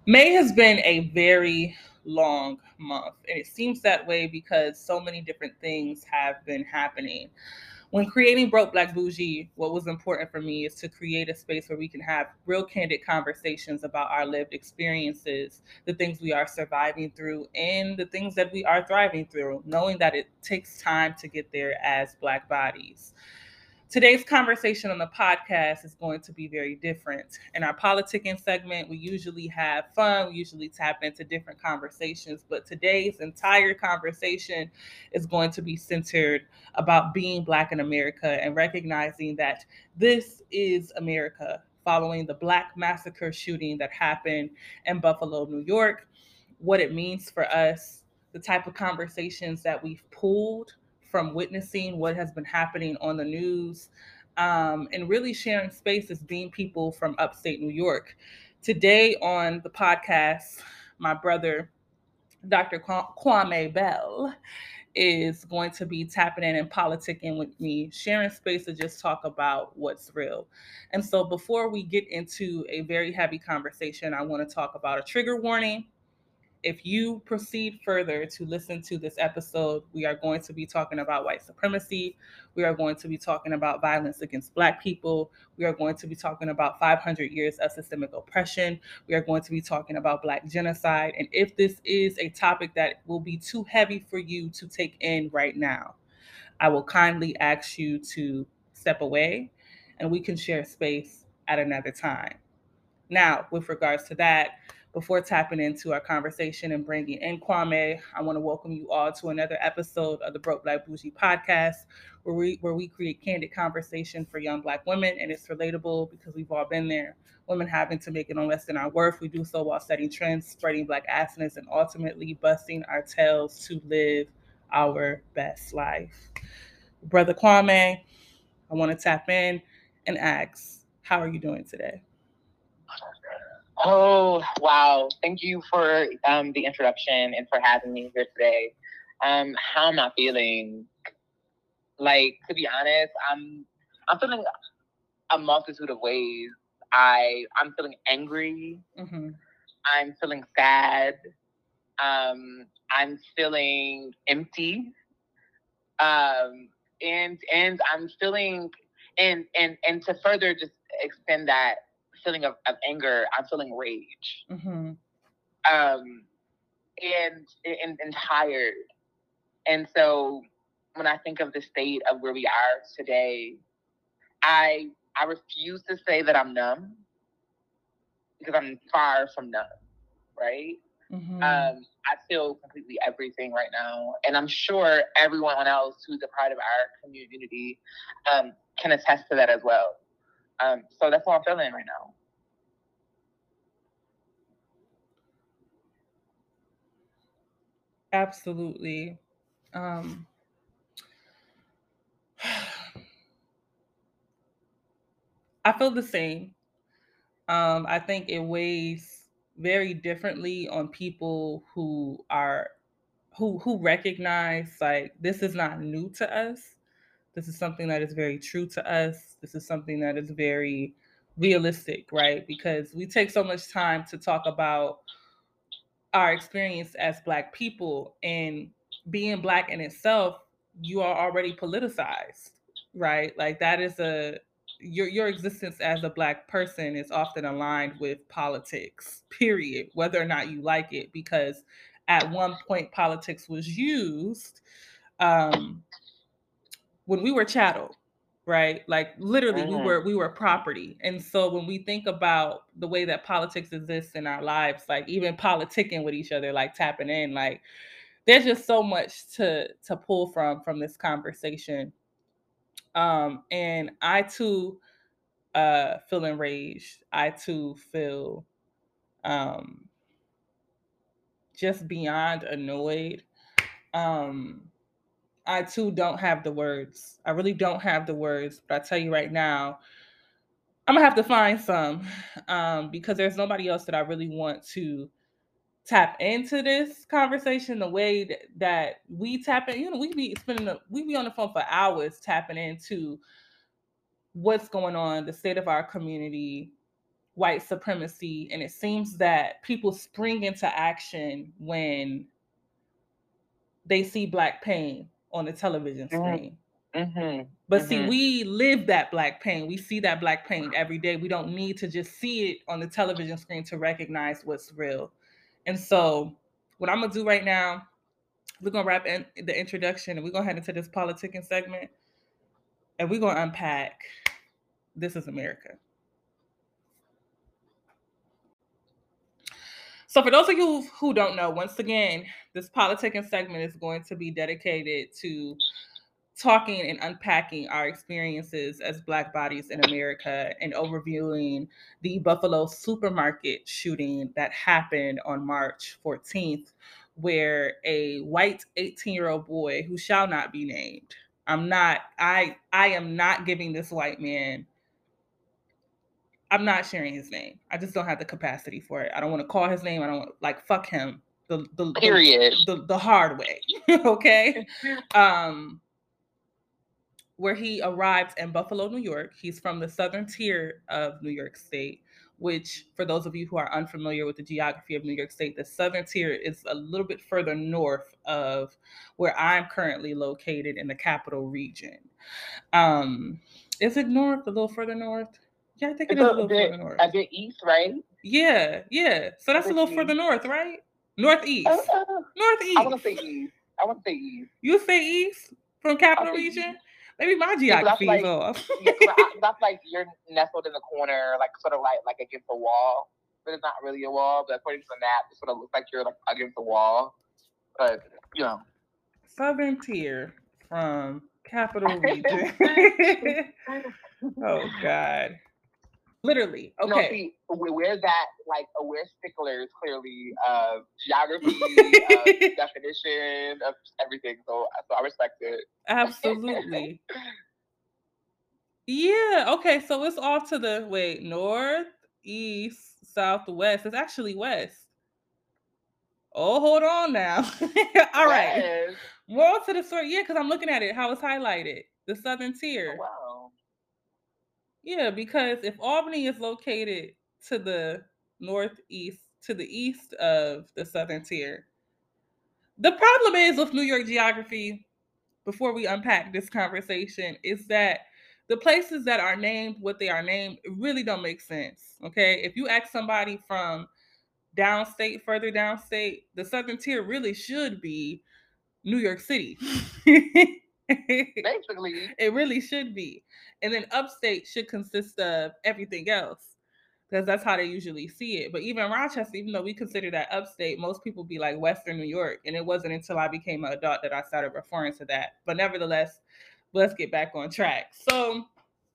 May has been a very long month, and it seems that way because so many different things have been happening. When creating Broke Black Bougie, what was important for me is to create a space where we can have real candid conversations about our lived experiences, the things we are surviving through, and the things that we are thriving through, knowing that it takes time to get there as Black bodies. Today's conversation on the podcast is going to be very different. In our politicking segment, we usually have fun, we usually tap into different conversations, but today's entire conversation is going to be centered about being Black in America and recognizing that this is America following the Black massacre shooting that happened in Buffalo, New York, what it means for us, the type of conversations that we've pulled from witnessing what has been happening on the news, and really sharing space as being people from upstate New York. Today on the podcast, my brother, Dr. Kwame Bell, is going to be tapping in and politicking with me, sharing space to just talk about what's real. And so before we get into a very heavy conversation, I want to talk about a trigger warning. If you proceed further to listen to this episode, we are going to be talking about white supremacy. We are going to be talking about violence against Black people. We are going to be talking about 500 years of systemic oppression. We are going to be talking about Black genocide. And if this is a topic that will be too heavy for you to take in right now, I will kindly ask you to step away and we can share space at another time. Now, with regards to that, before tapping into our conversation and bringing in Kwame, I want to welcome you all to another episode of the Broke Black Bougie podcast, where we create candid conversation for young Black women, and it's relatable because we've all been there. Women having to make it on less than our worth. We do so while setting trends, spreading Black assness, and ultimately busting our tails to live our best life. Brother Kwame, I want to tap in and ask, how are you doing today? Oh, wow. Thank you for the introduction and for having me here today. How am I feeling? Like, to be honest, I'm feeling a multitude of ways. I'm feeling angry. Mm-hmm. I'm feeling sad. I'm feeling empty. And I'm feeling and to further just extend that feeling of anger, I'm feeling rage. Mm-hmm. Um and tired. And so when I think of the state of where we are today, I I refuse to say that I'm numb because I'm far from numb, right? Mm-hmm. I feel completely everything right now, and I'm sure everyone else who's a part of our community can attest to that as well. So that's what I'm feeling right now. Absolutely. Um, I feel the same. I think it weighs very differently on people who recognize like this is not new to us. This is something that is very true to us. This is something that is very realistic, right? Because we take so much time to talk about our experience as Black people, and being Black in itself, you are already politicized, right? Like that is a your existence as a Black person is often aligned with politics, period, whether or not you like it, because at one point politics was used, um, when we were chattel, right? Like literally Mm-hmm. we were property. And so when we think about the way that politics exists in our lives, like even politicking with each other, like tapping in, like there's just so much to pull from this conversation. And I too feel enraged. I too feel um just beyond annoyed. Um I too don't have the words. I really don't have the words, but I tell you right now, I'm gonna have to find some, because there's nobody else that I really want to tap into this conversation the way that we tap in. You know, we be on the phone for hours tapping into what's going on, the state of our community, white supremacy. And it seems that people spring into action when they see Black pain on the television screen. Mm-hmm. But see, we live that Black pain. We see that Black pain every day. We don't need to just see it on the television screen to recognize what's real. And so what I'm going to do right now, we're going to wrap in the introduction and we're going to head into this politicking segment. And we're going to unpack This Is America. So for those of you who don't know, once again, this politicking segment is going to be dedicated to talking and unpacking our experiences as Black bodies in America and overviewing the Buffalo supermarket shooting that happened on March 14th, where a white 18-year-old boy who shall not be named, I am not giving this white man, I'm not sharing his name. I just don't have the capacity for it. I don't want to call his name. I don't want, like, fuck him. Period. The hard way. Okay. Where he arrived in Buffalo, New York. He's from the southern tier of New York State, which, for those of you who are unfamiliar with the geography of New York State, the southern tier is a little bit further north of where I'm currently located in the capital region. Is it north? A little further north? Yeah, I think it is a little further north. A bit east, right? Yeah. So that's a little further north, right? Northeast. Northeast. I want to say east. You say east from capital region? East. Maybe my geography is off. That's like you're nestled in the corner, like sort of like against a wall, but it's not really a wall. But according to the map, it sort of looks like you're like against a wall. But southern tier from capital region. Oh God. Literally. Okay. No, see, we're that, like, we're sticklers, clearly, of geography, definition, of everything. So I respect it. Absolutely. Yeah. Okay. So it's off to the, north, east, southwest. It's actually west. Oh, hold on now. All right. More to the story. Yeah, because I'm looking at it, how it's highlighted. The southern tier. Oh, wow. Yeah, because if Albany is located to the northeast, to the east of the southern tier, the problem is with New York geography, before we unpack this conversation, is that the places that are named what they are named really don't make sense. Okay. If you ask somebody from downstate, further downstate, the southern tier really should be New York City. Basically. It really should be. And then upstate should consist of everything else, because that's how they usually see it. But even Rochester, even though we consider that upstate, most people be like Western New York. And it wasn't until I became an adult that I started referring to that. But nevertheless, let's get back on track. So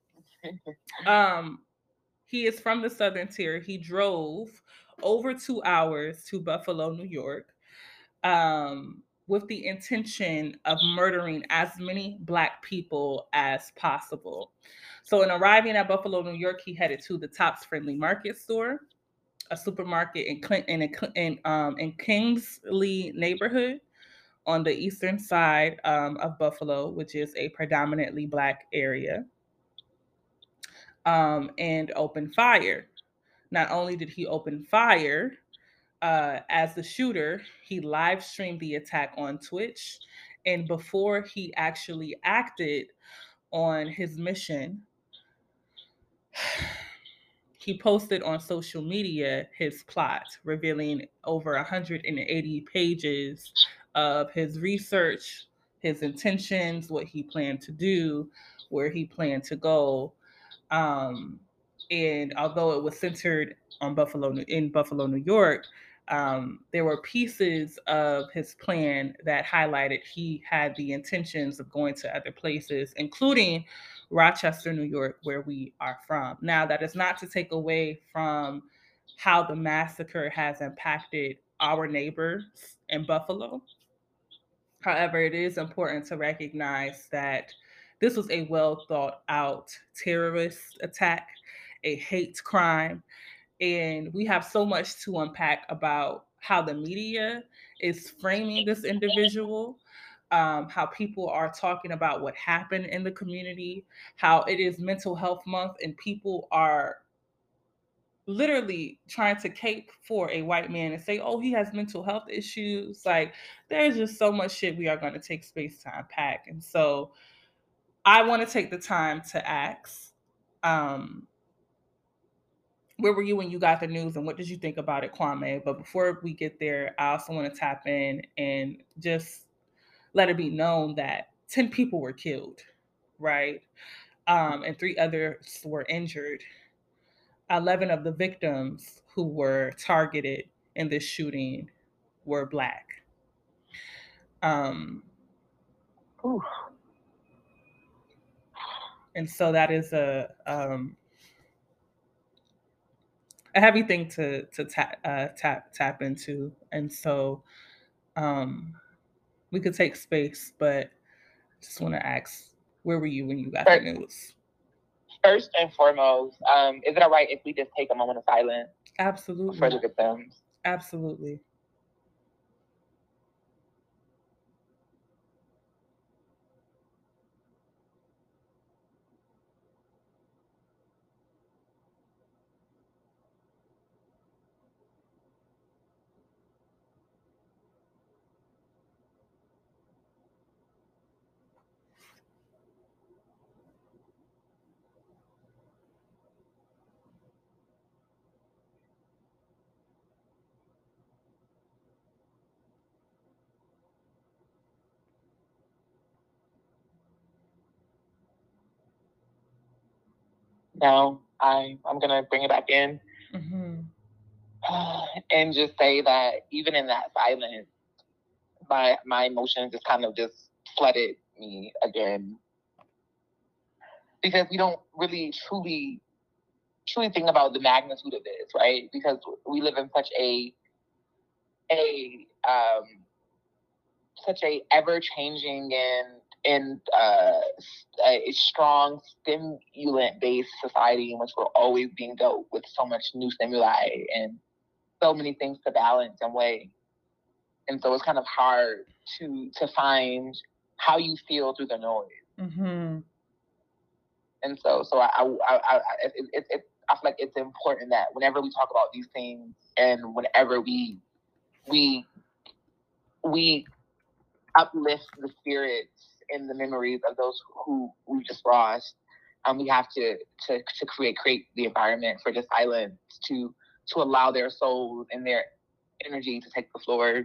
he is from the southern tier. He drove over 2 hours to Buffalo, New York, with the intention of murdering as many Black people as possible. So in arriving at Buffalo, New York, he headed to the Tops Friendly Market store, a supermarket in Kingsley neighborhood on the eastern side of Buffalo, which is a predominantly Black area, and opened fire. Not only did he open fire, as the shooter, he live streamed the attack on Twitch. And before he actually acted on his mission, he posted on social media his plot, revealing over 180 pages of his research, his intentions, what he planned to do, where he planned to go. And although it was centered on Buffalo, New York, there were pieces of his plan that highlighted he had the intentions of going to other places, including Rochester, New York, where we are from. Now, that is not to take away from how the massacre has impacted our neighbors in Buffalo. However, it is important to recognize that this was a well thought out terrorist attack, a hate crime, and we have so much to unpack about how the media is framing this individual, how people are talking about what happened in the community, how it is Mental Health Month, and people are literally trying to cape for a white man and say, oh, he has mental health issues. Like, there's just so much shit we are going to take space to unpack. And so I want to take the time to ask, where were you when you got the news, and what did you think about it, Kwame? But before we get there, I also want to tap in and just let it be known that 10 people were killed, right? And 3 others were injured. 11 of the victims who were targeted in this shooting were Black. And so that is a heavy thing to tap into. And so we could take space, but just want to ask, where were you when you got the news? First and foremost, is it all right if we just take a moment of silence? Absolutely. For the victims. Absolutely. Now I'm gonna bring it back in, and just say that even in that silence, my emotions just kind of just flooded me again, because we don't really truly think about the magnitude of this, right? Because we live in such a ever changing and a strong stimulant based society in which we're always being dealt with so much new stimuli and so many things to balance and weigh. And so it's kind of hard to find how you feel through the noise. Mm-hmm. And so I feel like it's important that whenever we talk about these things and whenever we uplift the spirits and the memories of those who we just lost, we have to create the environment for the silence to allow their souls and their energy to take the floor.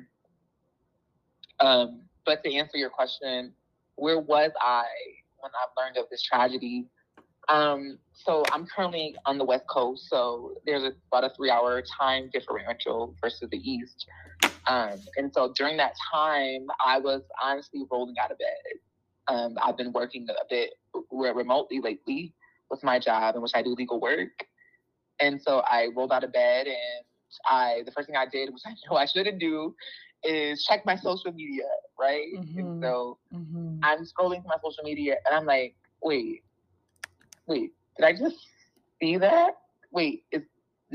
But to answer your question, where was I when I learned of this tragedy? So I'm currently on the West Coast, so there's about a 3-hour time differential versus the East. And so during that time, I was honestly rolling out of bed. I've been working a bit remotely lately with my job in which I do legal work. And so I rolled out of bed, and the first thing I did, which I know I shouldn't do, is check my social media, right? Mm-hmm. And so I'm scrolling through my social media, and I'm like, wait, did I just see that? And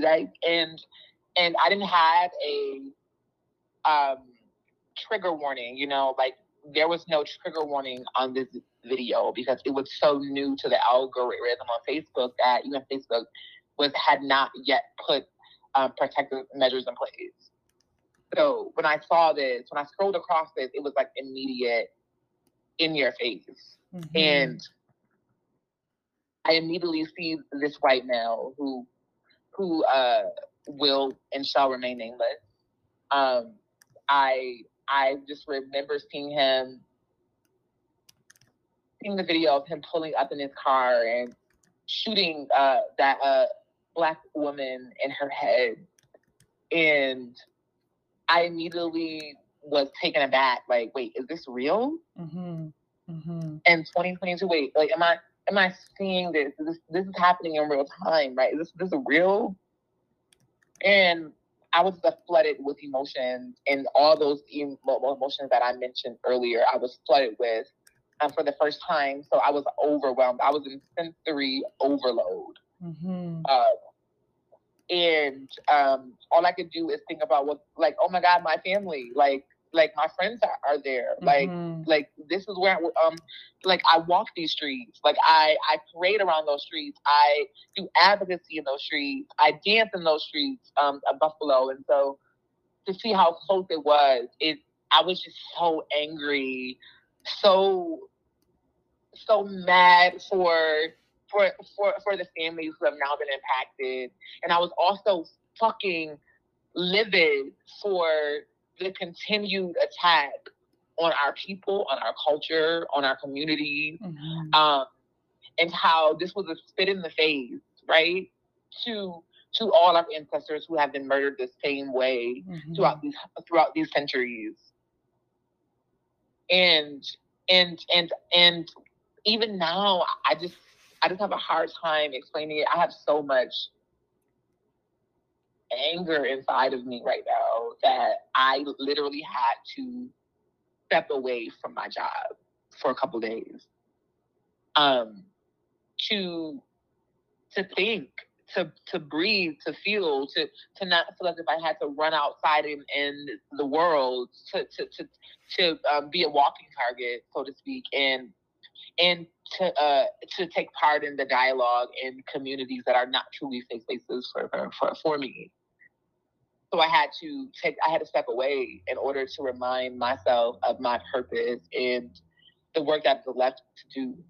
I didn't have a trigger warning, like there was no trigger warning on this video because it was so new to the algorithm on Facebook that even Facebook had not yet put protective measures in place. So when I saw this, when I scrolled across this, it was like immediate, in your face. Mm-hmm. And I immediately see this white male who will and shall remain nameless. I just remember seeing the video of him pulling up in his car and shooting that Black woman in her head. And I immediately was taken aback, like, wait, is this real? Mm-hmm. Mm-hmm. And 2022, wait, like, am I seeing this? This is happening in real time, right? Is this real? And I was flooded with emotions, and all those emotions that I mentioned earlier, I was flooded with for the first time. So I was overwhelmed. I was in sensory overload. Mm-hmm. And all I could do is think about what, like, oh my God, my family. Like, Like my friends are there. Like this is where like I walk these streets. Like I parade around those streets. I do advocacy in those streets. I dance in those streets of Buffalo. And so to see how close it was, I was just so angry, so mad for the families who have now been impacted. And I was also fucking livid for the continued attack on our people, on our culture, on our community, and how this was a spit in the face, right, to all our ancestors who have been murdered the same way throughout these centuries. And even now, I just have a hard time explaining it. I have so much anger inside of me right now that I literally had to step away from my job for a couple days, to think, to breathe, to feel, to not feel as if I had to run outside in the world to be a walking target, so to speak, and to take part in the dialogue in communities that are not truly safe spaces for me. So I had to step away in order to remind myself of my purpose and the work that was left to do.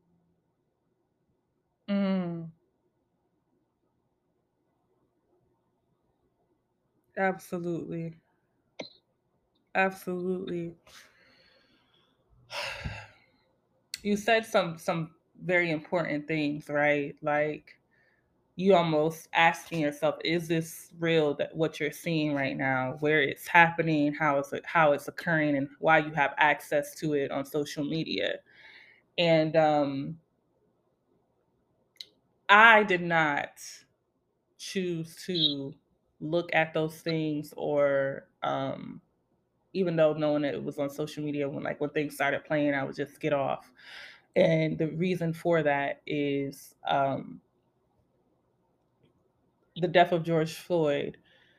Absolutely. Absolutely. You said some very important things, right? Like you almost asking yourself, is this real, that what you're seeing right now, where it's happening, how it's occurring, and why you have access to it on social media. And I did not choose to look at those things, or even though knowing that it was on social media, when things started playing, I would just get off. And the reason for that is the death of George Floyd.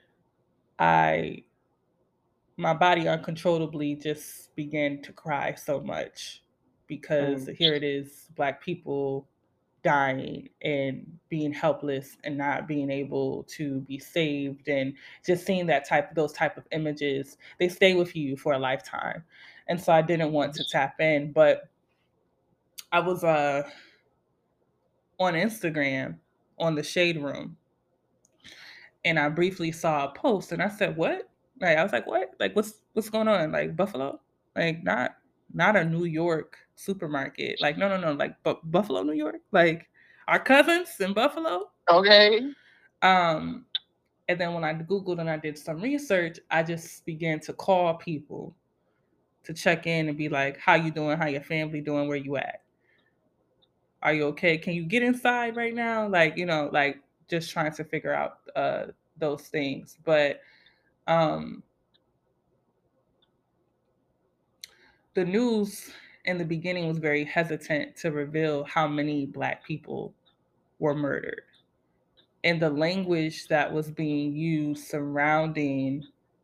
My body uncontrollably just began to cry so much, because here it is, Black people dying and being helpless and not being able to be saved, and just seeing those type of images, they stay with you for a lifetime. And so I didn't want to tap in, but I was on Instagram on the Shade Room, and I briefly saw a post, and I said, "What?" Like I was like, "What? Like what's going on? Like Buffalo? Like not a New York supermarket? Like no, like Buffalo, New York? Like our cousins in Buffalo?" Okay. And then when I Googled and I did some research, I just began to call people to check in and be like, "How you doing? How your family doing? Where you at? Are you okay? Can you get inside right now?" Like, like just trying to figure out those things. But the news in the beginning was very hesitant to reveal how many Black people were murdered. And the language that was being used surrounding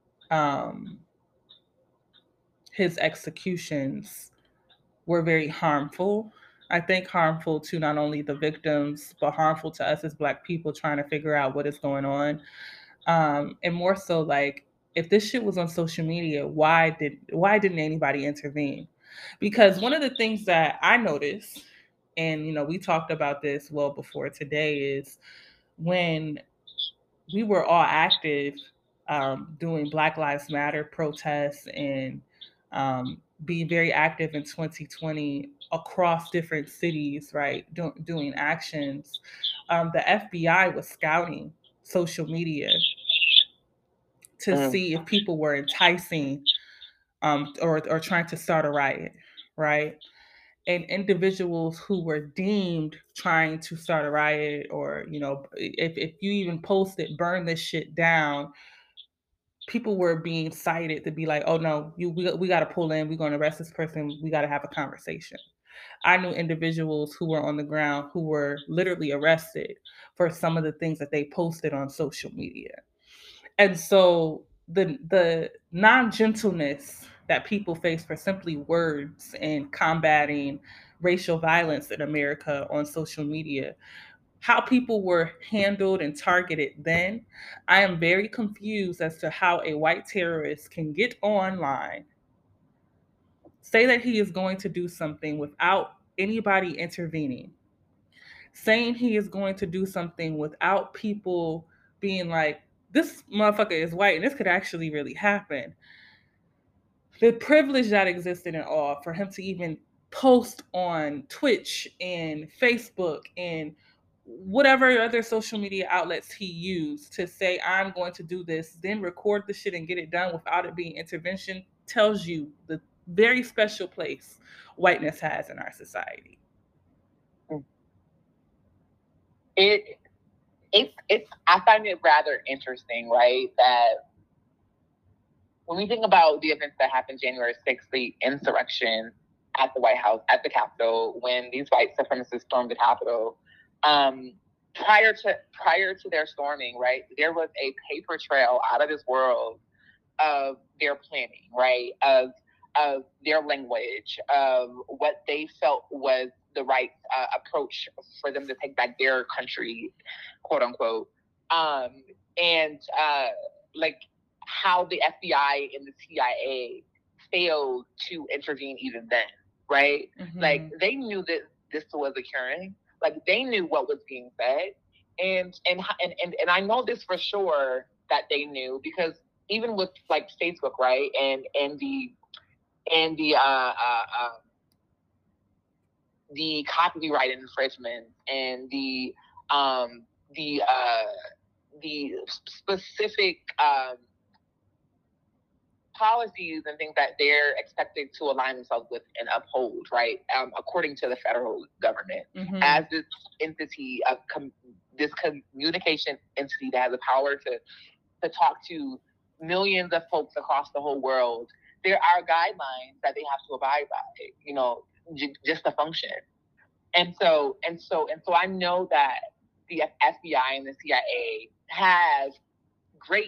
his executions were very harmful. I think harmful to not only the victims, but harmful to us as Black people trying to figure out what is going on. And more so, like, if this shit was on social media, why didn't anybody intervene? Because one of the things that I noticed, and we talked about this well before today, is when we were all active doing Black Lives Matter protests and being very active in 2020 across different cities, right, doing actions. The FBI was scouting social media to see if people were enticing or trying to start a riot, right? And individuals who were deemed trying to start a riot, or if you even posted "burn this shit down," people were being cited to be like, "Oh no, we got to pull in, we're going to arrest this person, we got to have a conversation." I knew individuals who were on the ground who were literally arrested for some of the things that they posted on social media. And so the non-gentleness that people face for simply words and combating racial violence in America on social media, how people were handled and targeted then, I am very confused as to how a white terrorist can get online, say that he is going to do something without anybody intervening, saying he is going to do something without people being like, this motherfucker is white and this could actually really happen. The privilege that existed in all for him to even post on Twitch and Facebook and whatever other social media outlets he used to say, I'm going to do this, then record the shit and get it done without it being intervention, tells you the very special place whiteness has in our society. It's I find it rather interesting, right? That when we think about the events that happened January 6th, the insurrection at the White House, at the Capitol, when these white supremacists stormed the Capitol, prior to their storming, right, there was a paper trail out of this world of their planning, right, of their language, of what they felt was the right approach for them to take back their country, quote unquote, and like how the FBI and the CIA failed to intervene even then, right? Mm-hmm. Like they knew that this was occurring, like they knew what was being said, and I know this for sure that they knew, because even with like Facebook, right, and the copyright infringement and the specific policies and things that they're expected to align themselves with and uphold, right, according to the federal government, mm-hmm. as this entity of this communication entity that has the power to talk to millions of folks across the whole world. There are guidelines that they have to abide by, you know, just to function. And so I know that the FBI and the CIA have great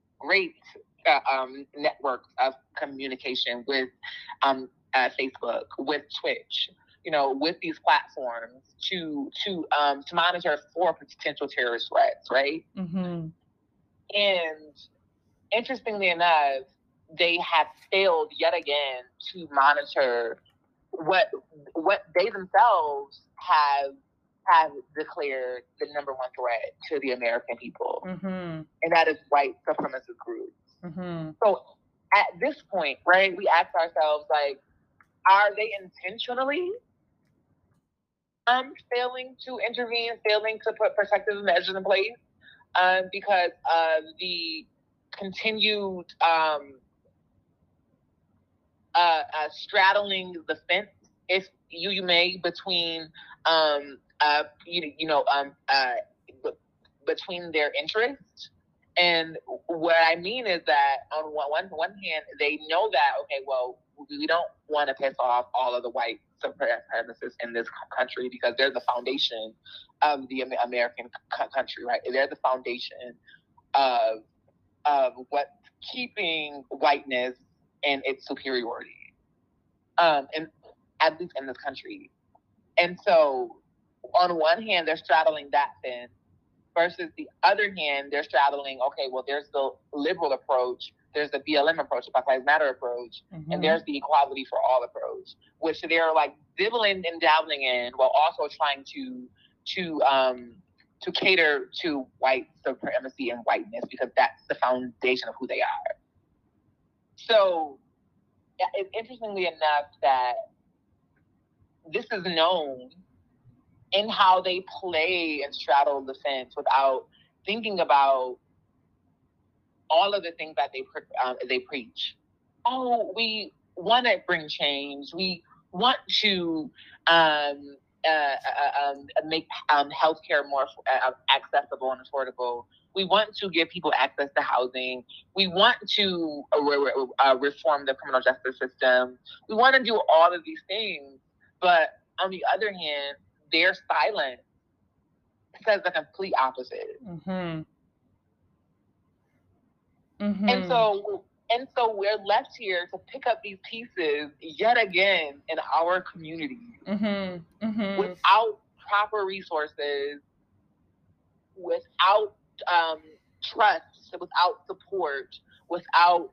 networks of communication with Facebook, with Twitch, you know, with these platforms to monitor for potential terrorist threats, right? Mm-hmm. And interestingly enough, they have failed yet again to monitor what they themselves have declared the number one threat to the American people, mm-hmm. and that is white supremacist groups. Mm-hmm. So at this point, right, we ask ourselves, like, are they intentionally failing to intervene, failing to put protective measures in place because of the continued straddling the fence, if you may, between between their interests? And what I mean is that on one hand, they know that, okay, well, we don't want to piss off all of the white supremacists in this country because they're the foundation of the American country, right? They're the foundation of what's keeping whiteness and its superiority, and at least in this country. And so, on one hand, they're straddling that fence, versus the other hand, they're straddling, okay, well, there's the liberal approach, there's the BLM approach, the Black Lives Matter approach, mm-hmm. and there's the equality for all approach, which they're like dibbling and dabbling in, while also trying to cater to white supremacy and whiteness, because that's the foundation of who they are. So, it's interestingly enough that this is known in how they play and straddle the fence without thinking about all of the things that they preach. Oh, we want to bring change. We want to make healthcare more accessible and affordable. We want to give people access to housing. We want to reform the criminal justice system. We want to do all of these things. But on the other hand, their silence says the complete opposite. Mm-hmm. Mm-hmm. And so we're left here to pick up these pieces yet again in our communities without proper resources, without trust, without support, without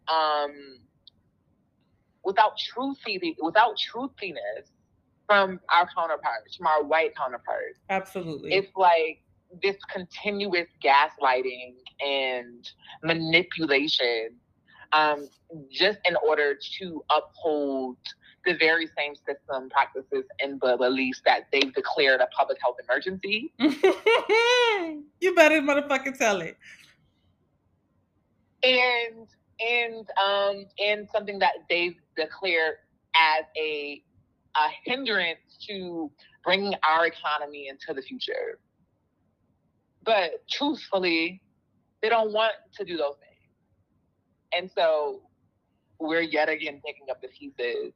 truthiness from our counterparts, from our white counterparts. Absolutely. It's like this continuous gaslighting and manipulation, just in order to uphold the very same system, practices, and beliefs that they've declared a public health emergency. You better motherfucking tell it. And something that they've declared as a hindrance to bringing our economy into the future. But truthfully, they don't want to do those things. And so we're yet again picking up the pieces.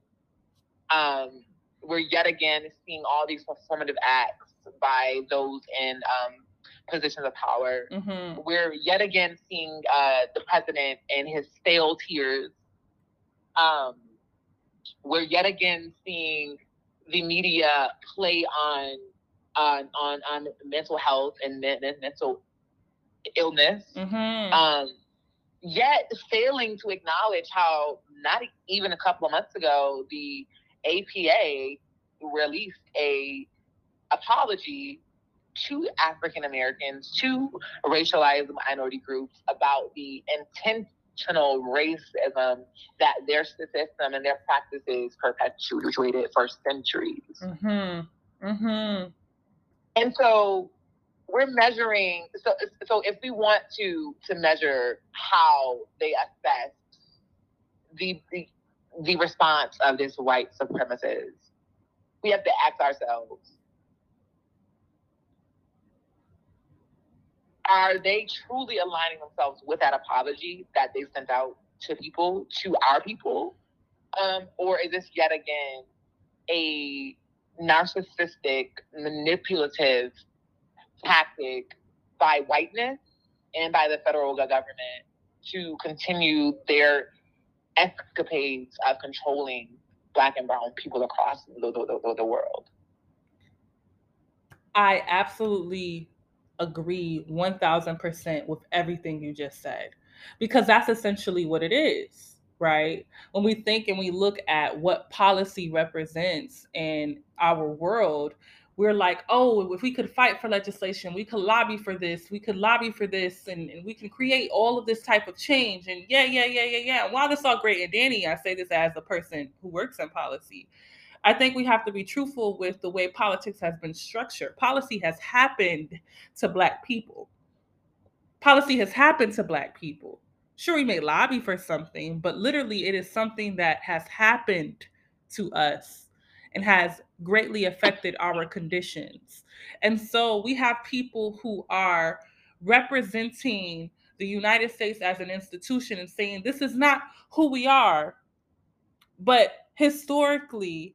We're yet again seeing all these performative acts by those in positions of power. We're yet again seeing the president and his stale tears. We're yet again seeing the media play on mental health and mental illness. Yet failing to acknowledge how not even a couple of months ago the APA released a apology to African Americans, to racialized minority groups, about the intentional racism that their system and their practices perpetuated for centuries. And so we're measuring. So if we want to measure how they assess the response of this white supremacist, we have to ask ourselves: are they truly aligning themselves with that apology that they sent out to people, to our people, or is this yet again a narcissistic, manipulative tactic by whiteness and by the federal government to continue their escapades of controlling Black and brown people across the world? I absolutely agree 1000% with everything you just said, because that's essentially what it is, right? When we think and we look at what policy represents in our world, we're like, oh, if we could fight for legislation, we could lobby for this, we could lobby for this, and we can create all of this type of change. And yeah. While this all great and dandy, I say this as a person who works in policy, I think we have to be truthful with the way politics has been structured. Policy has happened to Black people. Policy has happened to Black people. Sure, we may lobby for something, but literally it is something that has happened to us and has greatly affected our conditions. And so we have people who are representing the United States as an institution and saying this is not who we are. But historically,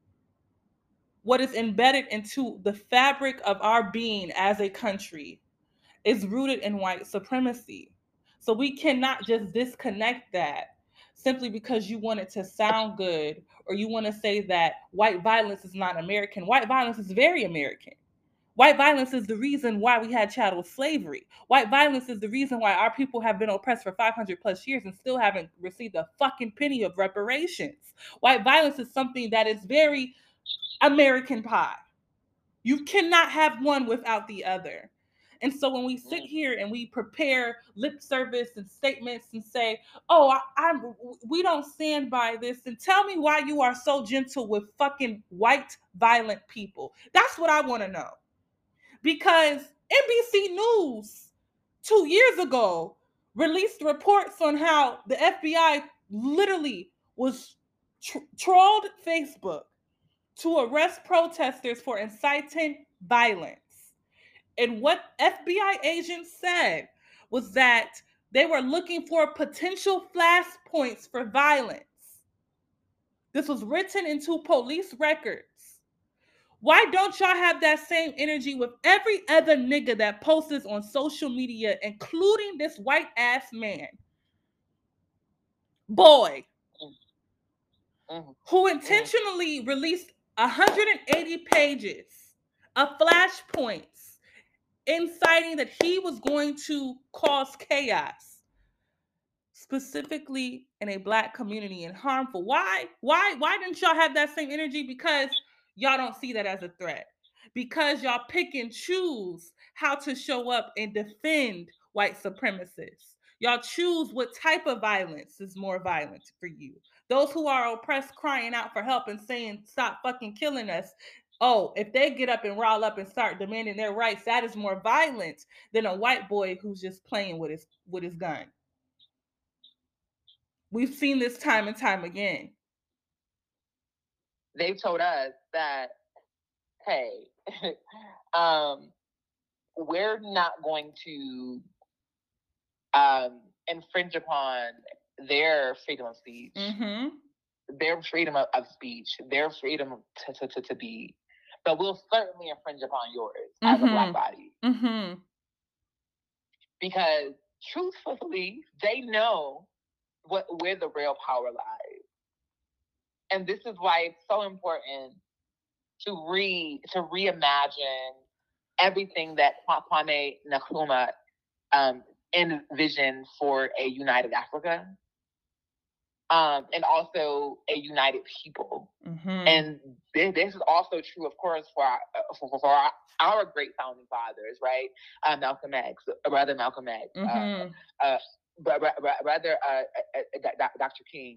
what is embedded into the fabric of our being as a country is rooted in white supremacy. So we cannot just disconnect that simply because you want it to sound good, or you want to say that white violence is not American. White violence is very American. White violence is the reason why we had chattel slavery. White violence is the reason why our people have been oppressed for 500 plus years and still haven't received a fucking penny of reparations. White violence is something that is very American pie. You cannot have one without the other. And so when we sit here and we prepare lip service and statements and say, oh, we don't stand by this, and tell me why you are so gentle with fucking white violent people. That's what I want to know. Because NBC News 2 years ago released reports on how the FBI literally was trolled Facebook to arrest protesters for inciting violence. And what FBI agents said was that they were looking for potential flashpoints for violence. This was written into police records. Why don't y'all have that same energy with every other nigga that posts on social media, including this white ass man? boy Mm. who intentionally released 180 pages of flashpoints inciting that he was going to cause chaos, specifically in a Black community, and harmful. Why didn't y'all have that same energy? Because y'all don't see that as a threat. Because y'all pick and choose how to show up and defend white supremacists. Y'all choose what type of violence is more violent for you. Those who are oppressed crying out for help and saying, stop fucking killing us. Oh, if they get up and rile up and start demanding their rights, that is more violent than a white boy who's just playing with his gun. We've seen this time and time again. They've told us that, hey, we're not going to infringe upon their freedom of speech, their freedom of speech, their freedom to be, but we'll certainly infringe upon yours as a Black body. Because truthfully, they know where the real power lies. And this is why it's so important to reimagine everything that Kwame Nkrumah envisioned for a united Africa, and also a united people. And this is also true, of course, for our great founding fathers, right? Malcolm X, Brother Malcolm X, Brother Dr. King.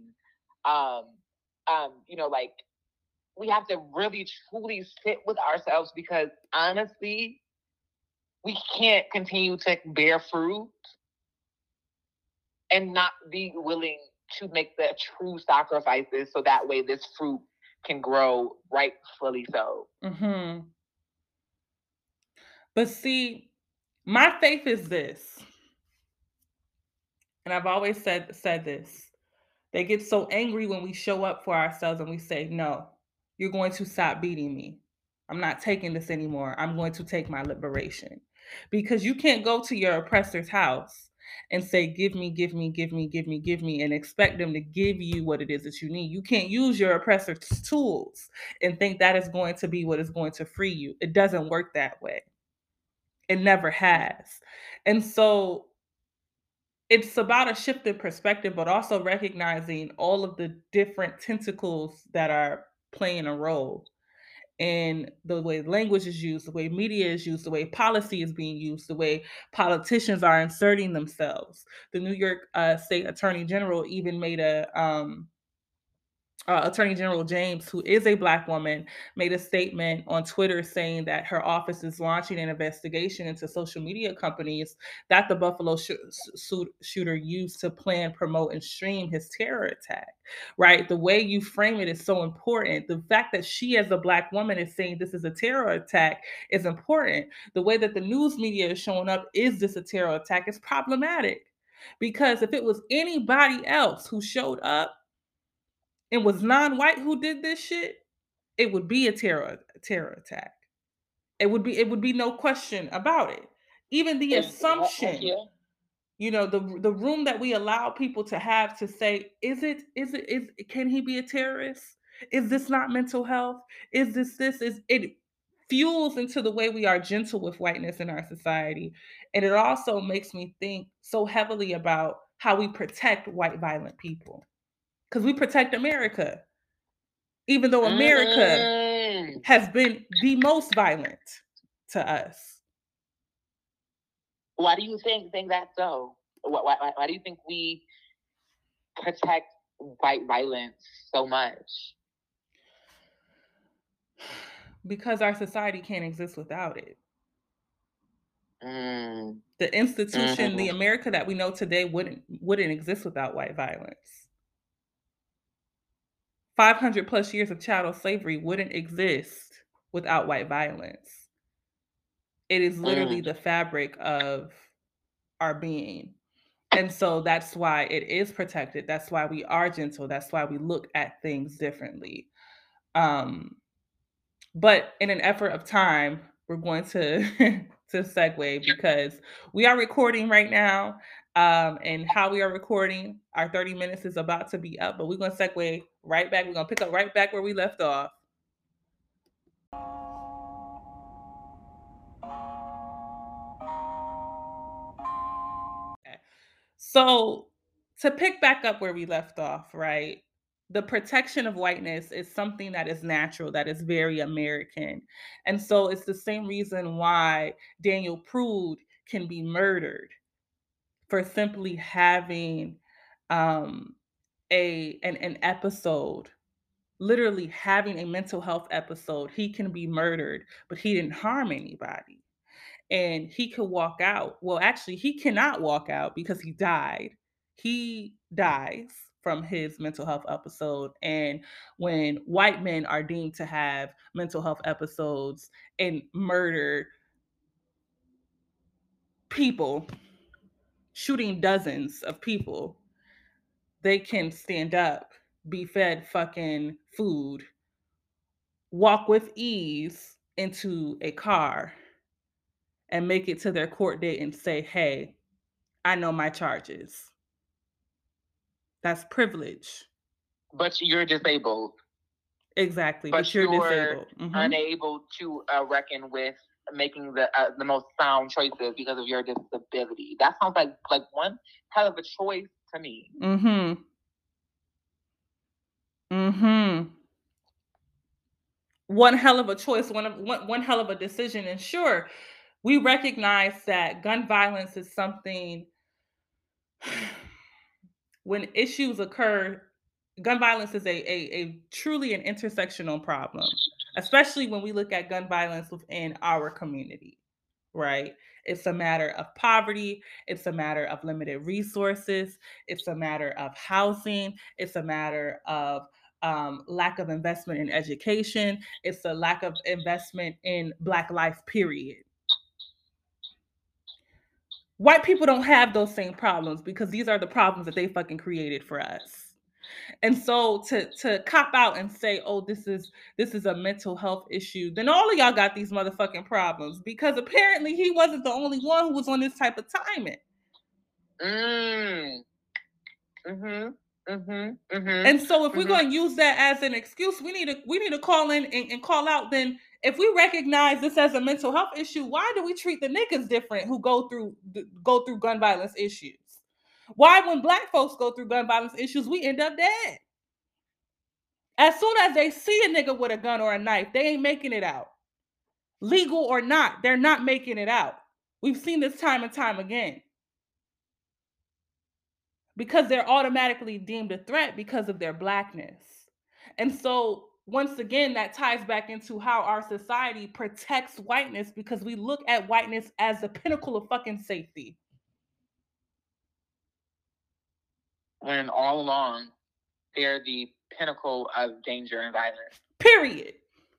Like, we have to really truly sit with ourselves, because honestly, we can't continue to bear fruit and not be willing to make the true sacrifices so that way this fruit can grow rightfully so. But see, my faith is this, and I've always said this. They get so angry when we show up for ourselves and we say, no, you're going to stop beating me. I'm not taking this anymore. I'm going to take my liberation. Because you can't go to your oppressor's house and say, give me, give me, give me, give me, give me, and expect them to give you what it is that you need. You can't use your oppressor's tools and think that is going to be what is going to free you. It doesn't work that way. It never has. And so it's about a shift in perspective, but also recognizing all of the different tentacles that are playing a role in the way language is used, the way media is used, the way policy is being used, the way politicians are inserting themselves. The New York State Attorney General even made Attorney General James, who is a Black woman, made a statement on Twitter saying that her office is launching an investigation into social media companies that the Buffalo shooter used to plan, promote, and stream his terror attack, right? The way you frame it is so important. The fact that she, as a Black woman, is saying this is a terror attack is important. The way that the news media is showing up, is this a terror attack, is problematic. Because if it was anybody else who showed up, it was non-white who did this shit, it would be a terror attack. It would be no question about it. Even the assumption, the room that we allow people to have to say, can he be a terrorist? Is this not mental health? Is it fuels into the way we are gentle with whiteness in our society. And it also makes me think so heavily about how we protect white violent people. Because we protect America, even though America has been the most violent to us. Why do you think that's so? Why do you think we protect white violence so much? Because our society can't exist without it. The institution, the America that we know today wouldn't exist without white violence. 500 plus years of chattel slavery wouldn't exist without white violence. It is literally the fabric of our being. And so that's why it is protected. That's why we are gentle. That's why we look at things differently. But in an effort of time, we're going to to segue, because we are recording right now. And how we are recording, our 30 minutes is about to be up, but we're going to segue right back. We're going to pick up right back where we left off. Okay. So, to pick back up where we left off, right? The protection of whiteness is something that is natural, that is very American. And so it's the same reason why Daniel Prude can be murdered for simply having um, an episode, literally having a mental health episode. He can be murdered, but he didn't harm anybody. And he could walk out. Well, actually, he cannot walk out because he died. He dies from his mental health episode. And when white men are deemed to have mental health episodes and murder people, shooting dozens of people, they can stand up, be fed fucking food, walk with ease into a car, and make it to their court date and say, hey, I know my charges. That's privilege. But you're disabled. Exactly. But you're disabled. Mm-hmm. Unable to reckon with making the most sound choices because of your disability. That sounds like one hell of a choice to me. Mm-hmm. Mm-hmm. One hell of a choice, one hell of a decision. And sure, we recognize that gun violence is something, when issues occur, gun violence is a truly an intersectional problem, especially when we look at gun violence within our community, right? It's a matter of poverty. It's a matter of limited resources. It's a matter of housing. It's a matter of lack of investment in education. It's a lack of investment in Black life, period. White people don't have those same problems because these are the problems that they fucking created for us. And so to cop out and say, oh, this is a mental health issue, then all of y'all got these motherfucking problems, because apparently he wasn't the only one who was on this type of timing. And so if we're going to use that as an excuse, we need to call in and call out. Then if we recognize this as a mental health issue, why do we treat the niggas different who go through gun violence issues? Why, when Black folks go through gun violence issues, we end up dead? As soon as they see a nigga with a gun or a knife, they ain't making it out. Legal or not, they're not making it out. We've seen this time and time again. Because they're automatically deemed a threat because of their Blackness. And so, once again, that ties back into how our society protects whiteness, because we look at whiteness as the pinnacle of fucking safety. When all along, they're the pinnacle of danger and violence. Period.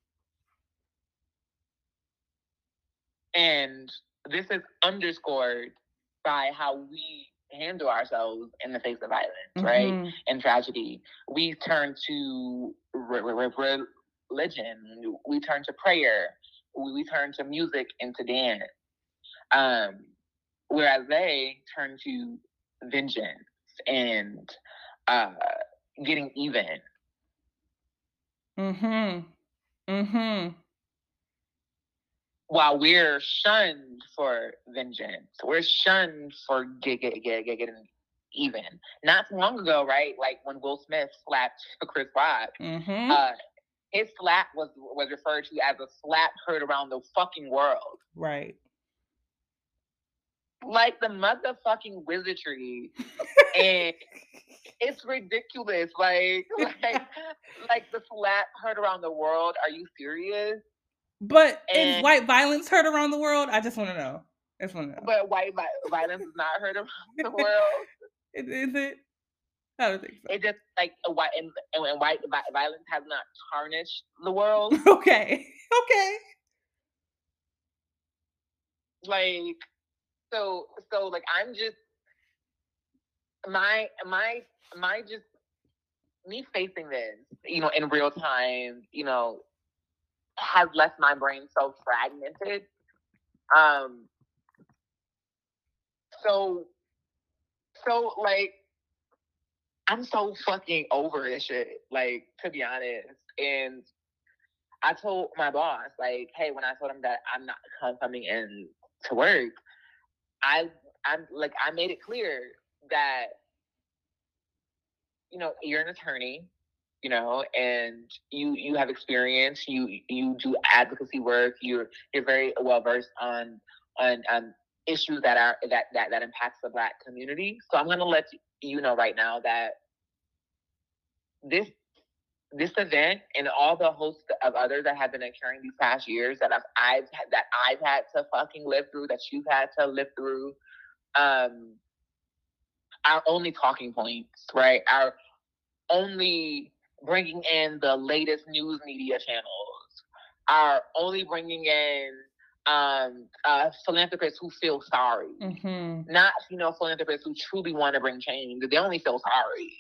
And this is underscored by how we handle ourselves in the face of violence, right? And tragedy. We turn to religion. We turn to prayer. We turn to music and to dance. Whereas they turn to vengeance and getting even. While we're shunned for vengeance, we're shunned for getting even. Not too long ago, right? Like when Will Smith slapped Chris Rock, his slap was referred to as a slap heard around the fucking world. Right. Like the motherfucking wizardry. And it's ridiculous. Like the slap heard around the world. Are you serious? But is white violence heard around the world? I just want to know. But white violence is not heard around the world. Is it? I don't think so. It just like white violence has not tarnished the world. Okay. Like, so like I'm just my just me facing this, in real time, has left my brain so fragmented. So So, like, I'm so fucking over this shit, like, to be honest. And I told my boss, like, hey, when I told him that I'm not coming in to work, I'm like, I made it clear that, you know, you're an attorney, you know, and you have experience, you do advocacy work, you're very well versed on issues that impacts the Black community. So I'm gonna let you know right now that this event and all the hosts of others that have been occurring these past years that I've had to fucking live through, that you've had to live through, are only talking points, right? Are only bringing in the latest news media channels, are only bringing in philanthropists who feel sorry, not, you know, philanthropists who truly want to bring change. They only feel sorry.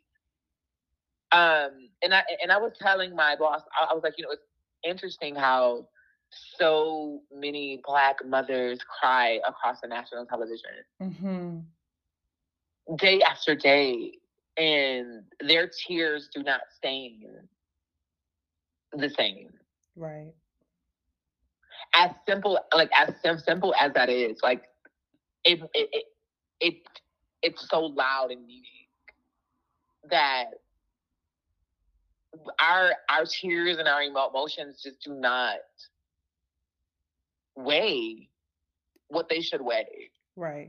And I was telling my boss, I was like, you know, it's interesting how so many Black mothers cry across the national television day after day, and their tears do not stain the same. Right. As simple as that is, like, it's so loud and meaning that our tears and our emotions just do not weigh what they should weigh. Right.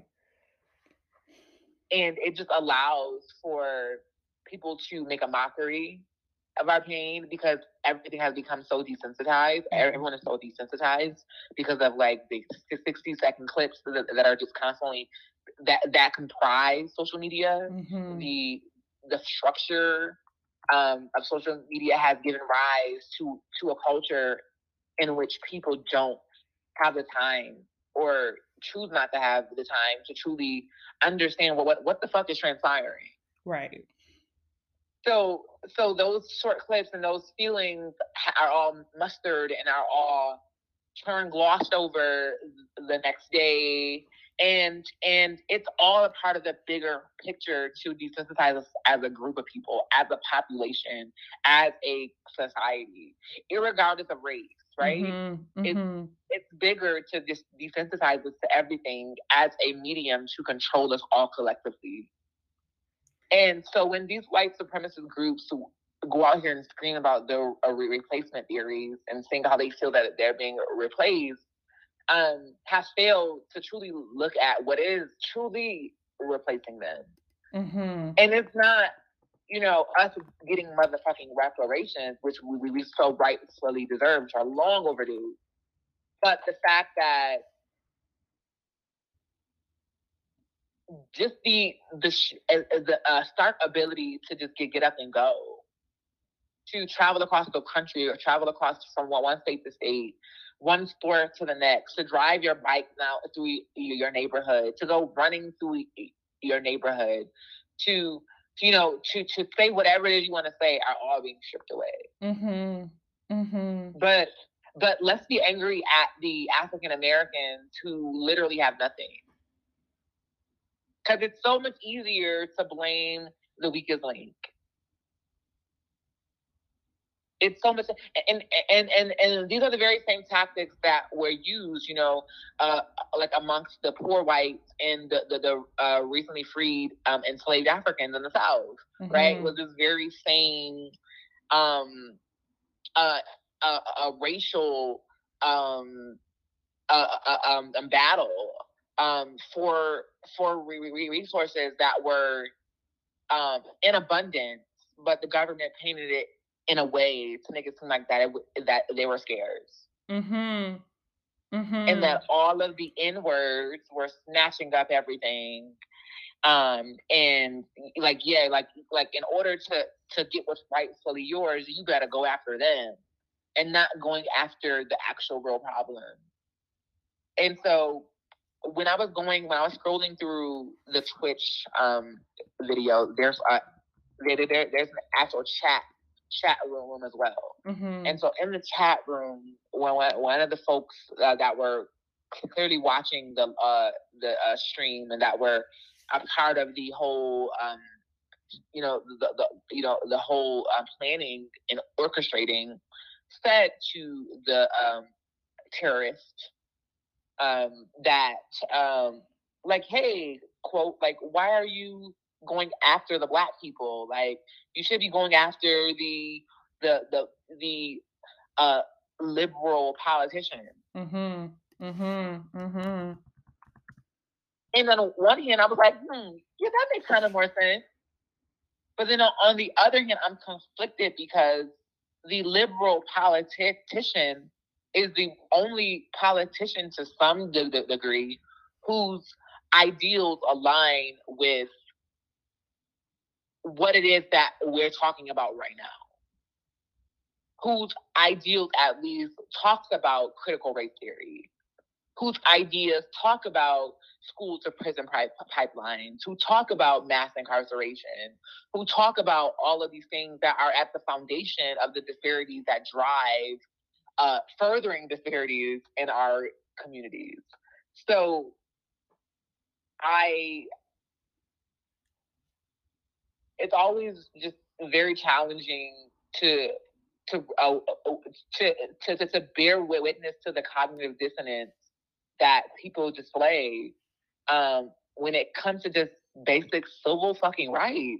And it just allows for people to make a mockery of our pain because everything has become so desensitized. Everyone is so desensitized because of, like, the 60-second clips that are just constantly that comprise social media. The structure of social media has given rise to a culture in which people don't have the time or choose not to have the time to truly understand what the fuck is transpiring. Right. So those short clips and those feelings are all mustered and are all glossed over the next day. And it's all a part of the bigger picture to desensitize us as a group of people, as a population, as a society, irregardless of race, right? It's bigger to just desensitize us to everything as a medium to control us all collectively. And so when these white supremacist groups go out here and scream about the replacement theories and saying how they feel that they're being replaced, have failed to truly look at what is truly replacing them. And it's not, you know, us getting motherfucking reparations, which we so rightfully deserve, which are long overdue. But the fact that just the stark ability to just get up and go, to travel across the country or travel across from one state to state, one store to the next, to drive your bike now through your neighborhood, to go running through your neighborhood, to say whatever it is you want to say, are all being stripped away. But let's be angry at the African Americans who literally have nothing. Because it's so much easier to blame the weakest link. It's so much, and these are the very same tactics that were used, you know, like amongst the poor whites and the recently freed enslaved Africans in the South, right? Was this very same racial battle for resources that were in abundance, but the government painted it in a way to make it seem like that they were scarce. And that all of the N-words were snatching up everything. And like in order to get what's rightfully yours, you gotta go after them and not going after the actual real problem. And so when I was scrolling through the Twitch video, there's an actual chat room as well. And so in the chat room, one of the folks that were clearly watching the stream and that were a part of the whole, the whole planning and orchestrating, said to the terrorist that like, hey, quote, like, why are you going after the Black people? Like, you should be going after the liberal politicians. Mm-hmm. Mm-hmm. Mm-hmm. And on one hand, I was like, yeah, that makes kind of more sense. But then on the other hand, I'm conflicted because the liberal politician is the only politician to some degree whose ideals align with what it is that we're talking about right now. Whose ideals at least talks about critical race theory, whose ideas talk about school to prison pipelines, who talk about mass incarceration, who talk about all of these things that are at the foundation of the disparities that drive furthering disparities in our communities. So it's always just very challenging to bear witness to the cognitive dissonance that people display when it comes to just basic civil fucking rights.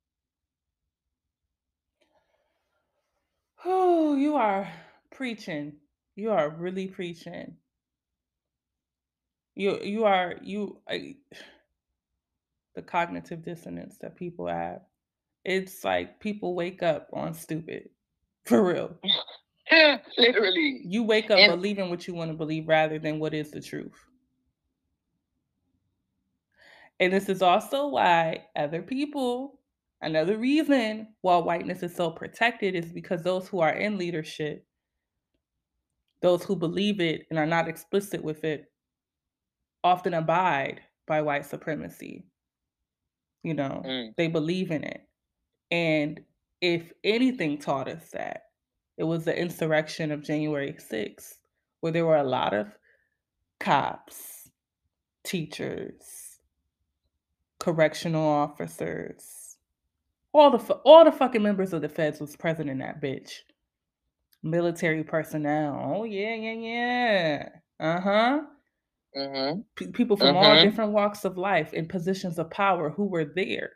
Oh, you are preaching. You are really preaching. The cognitive dissonance that people have. It's like people wake up on stupid. For real. Literally. You wake up believing what you want to believe rather than what is the truth. And this is also why another reason why whiteness is so protected is because those who are in leadership, those who believe it and are not explicit with it, often abide by white supremacy. They believe in it. And if anything taught us that, it was the insurrection of January 6th, where there were a lot of cops, teachers, correctional officers, all the fucking members of the feds was present in that bitch. Military personnel. Oh yeah. Mm-hmm. People from all different walks of life in positions of power who were there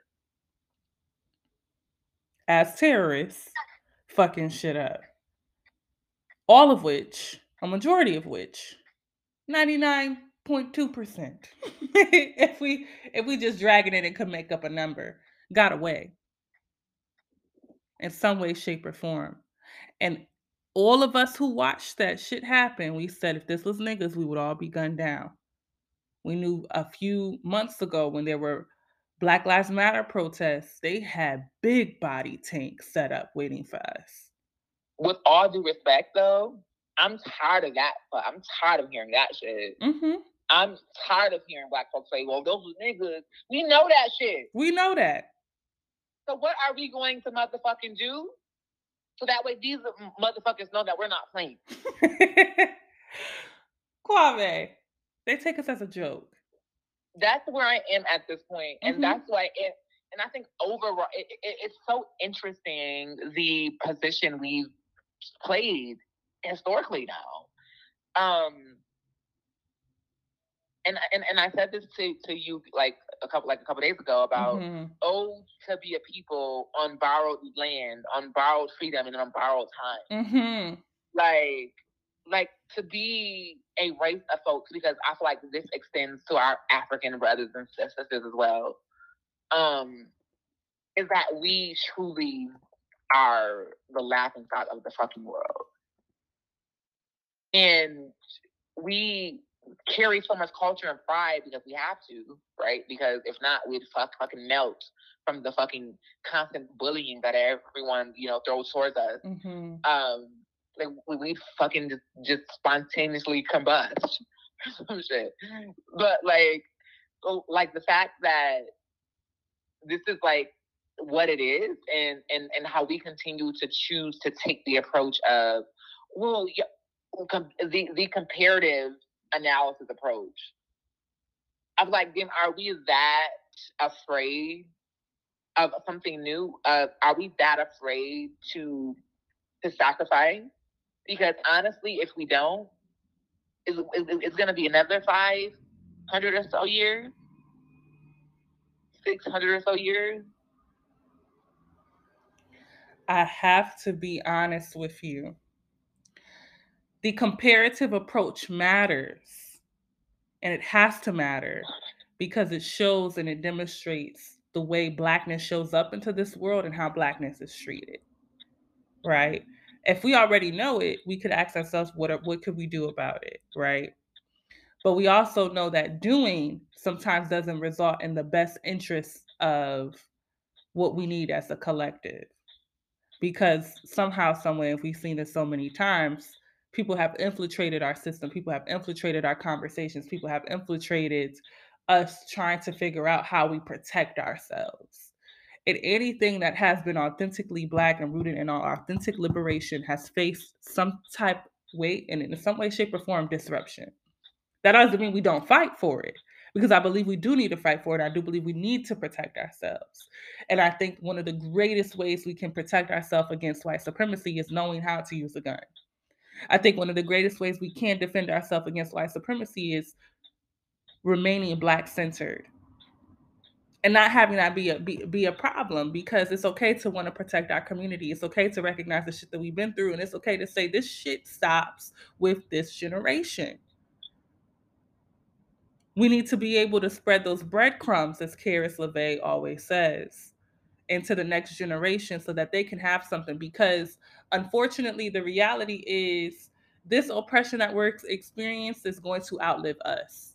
as terrorists, fucking shit up. All of which, a majority of which, 99.2%, if we just dragging it and could make up a number, got away in some way, shape, or form. And all of us who watched that shit happen, we said if this was niggas, we would all be gunned down. We knew a few months ago when there were Black Lives Matter protests, they had big body tanks set up waiting for us. With all due respect, though, I'm tired of that. I'm tired of hearing that shit. Mm-hmm. I'm tired of hearing Black folks say, well, those niggas, we know that shit. We know that. So what are we going to motherfucking do? So that way these motherfuckers know that we're not playing. Kwame, they take us as a joke. That's where I am at this point. And that's why and I think overall, it's so interesting the position we've played historically now. And I said this to you like a couple days ago about to be a people on borrowed land, on borrowed freedom, and on borrowed time. Like to be a race of folks, because I feel like this extends to our African brothers and sisters as well. Is that we truly are the laughing stock of the fucking world, and we carry so much culture and pride because we have to, right? Because if not, we'd fucking melt from the fucking constant bullying that everyone, throws towards us. Like we'd fucking just spontaneously combust or some shit. But like the fact that this is like what it is, and how we continue to choose to take the approach of, well, yeah, the comparative analysis approach. I'm like, then are we that afraid of something new? Are we that afraid to sacrifice? Because honestly, if we don't, it's going to be another 500 or so years, 600 or so years. I have to be honest with you. The comparative approach matters, and it has to matter because it shows and it demonstrates the way Blackness shows up into this world and how Blackness is treated, right? If we already know it, we could ask ourselves, what could we do about it, right? But we also know that doing sometimes doesn't result in the best interests of what we need as a collective. Because somehow, someway, if we've seen this so many times, people have infiltrated our system, people have infiltrated our conversations, people have infiltrated us trying to figure out how we protect ourselves. And anything that has been authentically Black and rooted in our authentic liberation has faced some type way and in some way, shape, or form disruption. That doesn't mean we don't fight for it, because I believe we do need to fight for it. I do believe we need to protect ourselves. And I think one of the greatest ways we can protect ourselves against white supremacy is knowing how to use a gun. I think one of the greatest ways we can defend ourselves against white supremacy is remaining Black centered and not having that be a problem, because it's okay to want to protect our community. It's okay to recognize the shit that we've been through, and it's okay to say this shit stops with this generation. We need to be able to spread those breadcrumbs, as Caris LeVay always says, into the next generation so that they can have something. Because unfortunately, the reality is this oppression that we're experiencing is going to outlive us.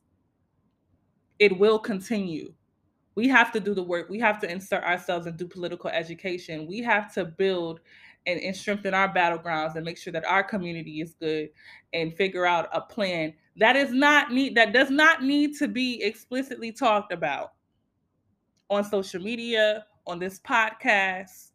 It will continue. We have to do the work. We have to insert ourselves and do political education. We have to build and strengthen our battlegrounds and make sure that our community is good and figure out a plan that does not need to be explicitly talked about on social media, on this podcast,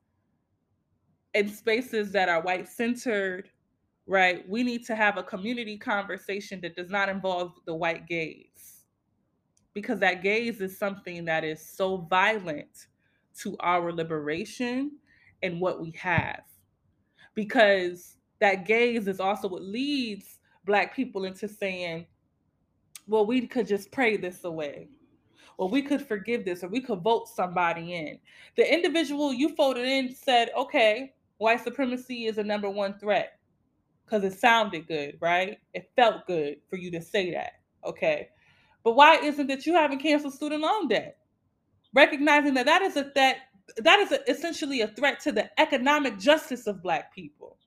in spaces that are white centered, right? We need to have a community conversation that does not involve the white gaze, because that gaze is something that is so violent to our liberation and what we have. Because that gaze is also what leads Black people into saying, well, we could just pray this away, or we could forgive this, or we could vote somebody in. The individual you voted in said, okay, white supremacy is a number one threat, because it sounded good, right? It felt good for you to say that, okay? But why isn't it you haven't canceled student loan debt? Recognizing that is essentially a threat to the economic justice of Black people.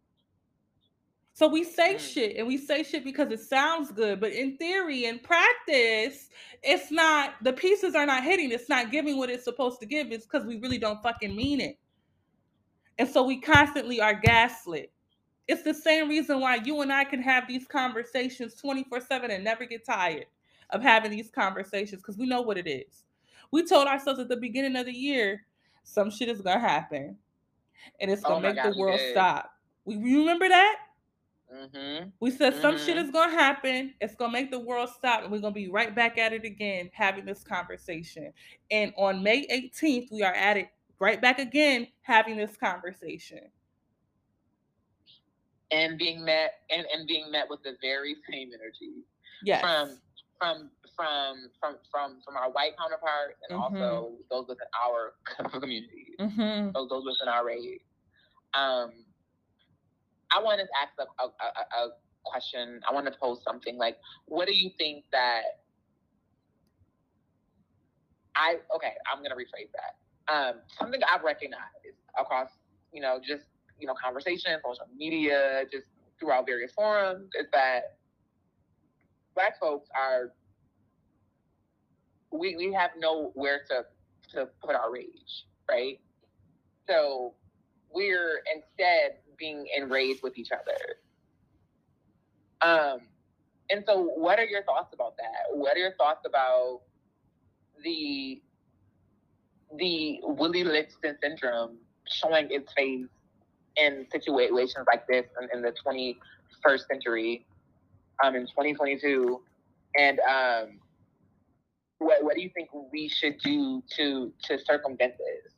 So we say shit, and we say shit because it sounds good, but in theory and practice, it's not, the pieces are not hitting. It's not giving what it's supposed to give. It's because we really don't fucking mean it. And so we constantly are gaslit. It's the same reason why you and I can have these conversations 24/7 and never get tired of having these conversations, because we know what it is. We told ourselves at the beginning of the year, some shit is going to happen and it's going to make the world stop. You remember that? Mm-hmm. We said some shit is going to happen. It's going to make the world stop. And we're going to be right back at it again, having this conversation. And on May 18th, we are at it right back again, having this conversation. And being met with the very same energy. Yes. From our white counterparts, and also those within our community. Those within our race. I want to ask a question. I want to pose something like, what do you think that I'm going to rephrase that. Something I've recognized across, conversation, social media, just throughout various forums, is that Black folks we have nowhere to put our rage, right? So we're instead being enraged with each other. And so what are your thoughts about that? What are your thoughts about the Willie Lipton syndrome showing its face in situations like this in the 21st century, in 2022? And what do you think we should do to circumvent this?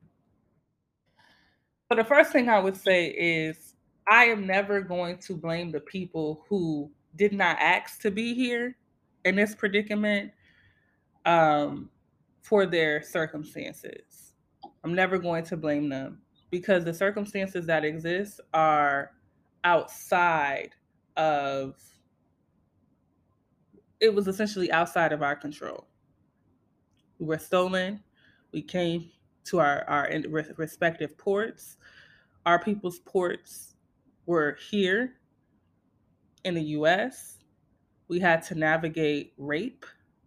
So the first thing I would say is I am never going to blame the people who did not ask to be here in this predicament um, for their circumstances. I'm never going to blame them because the circumstances that exist are outside of, it was essentially outside of our control. We were stolen. We came to our respective ports. Our people's ports were here in the US. We had to navigate rape.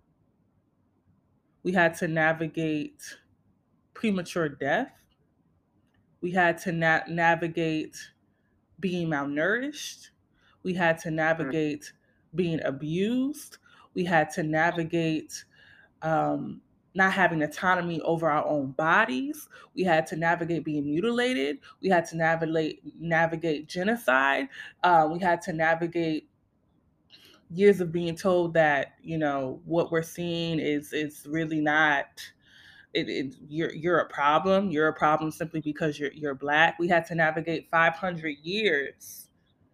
We had to navigate premature death. We had to navigate being malnourished. We had to navigate being abused. We had to navigate not having autonomy over our own bodies. We had to navigate being mutilated. We had to navigate genocide. We had to navigate years of being told that, you know, what we're seeing is really not you're a problem. You're a problem simply because you're Black. We had to navigate 500 years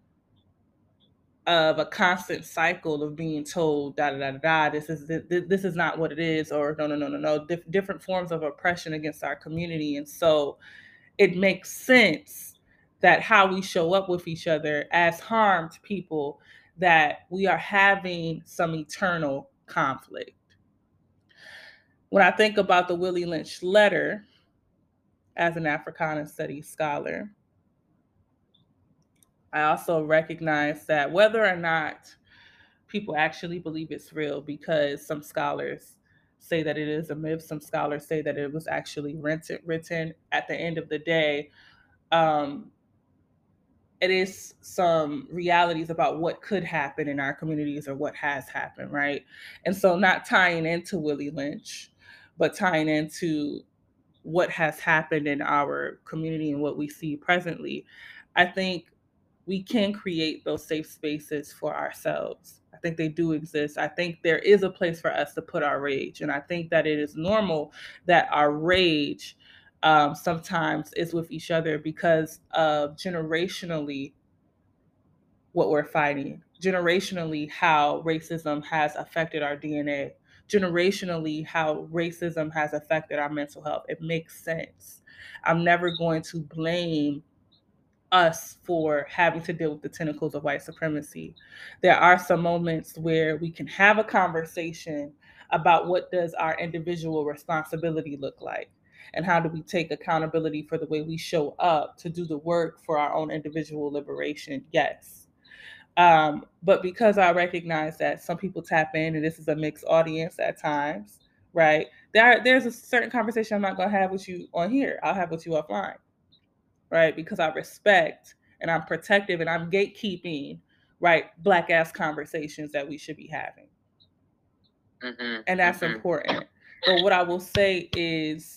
of a constant cycle of being told da da da da. This is not what it is, or no. Different forms of oppression against our community, and so it makes sense that how we show up with each other as harmed people, that we are having some eternal conflict. When I think about the Willie Lynch letter as an Africana Studies scholar, I also recognize that whether or not people actually believe it's real, because some scholars say that it is a myth, some scholars say that it was actually written. At the end of the day, it is some realities about what could happen in our communities or what has happened, right? And so not tying into Willie Lynch, but tying into what has happened in our community and what we see presently, I think we can create those safe spaces for ourselves. I think they do exist. I think there is a place for us to put our rage. And I think that it is normal that our rage sometimes is with each other because of generationally what we're fighting, generationally how racism has affected our DNA, generationally how racism has affected our mental health. It makes sense. I'm never going to blame us for having to deal with the tentacles of white supremacy. There are some moments where we can have a conversation about what does our individual responsibility look like, and how do we take accountability for the way we show up to do the work for our own individual liberation. Yes. But because I recognize that some people tap in, and this is a mixed audience at times, right? There's a certain conversation I'm not going to have with you on here. I'll have with you offline, right? Because I respect and I'm protective and I'm gatekeeping, right? Black ass conversations that we should be having. Mm-hmm. And that's important. But what I will say is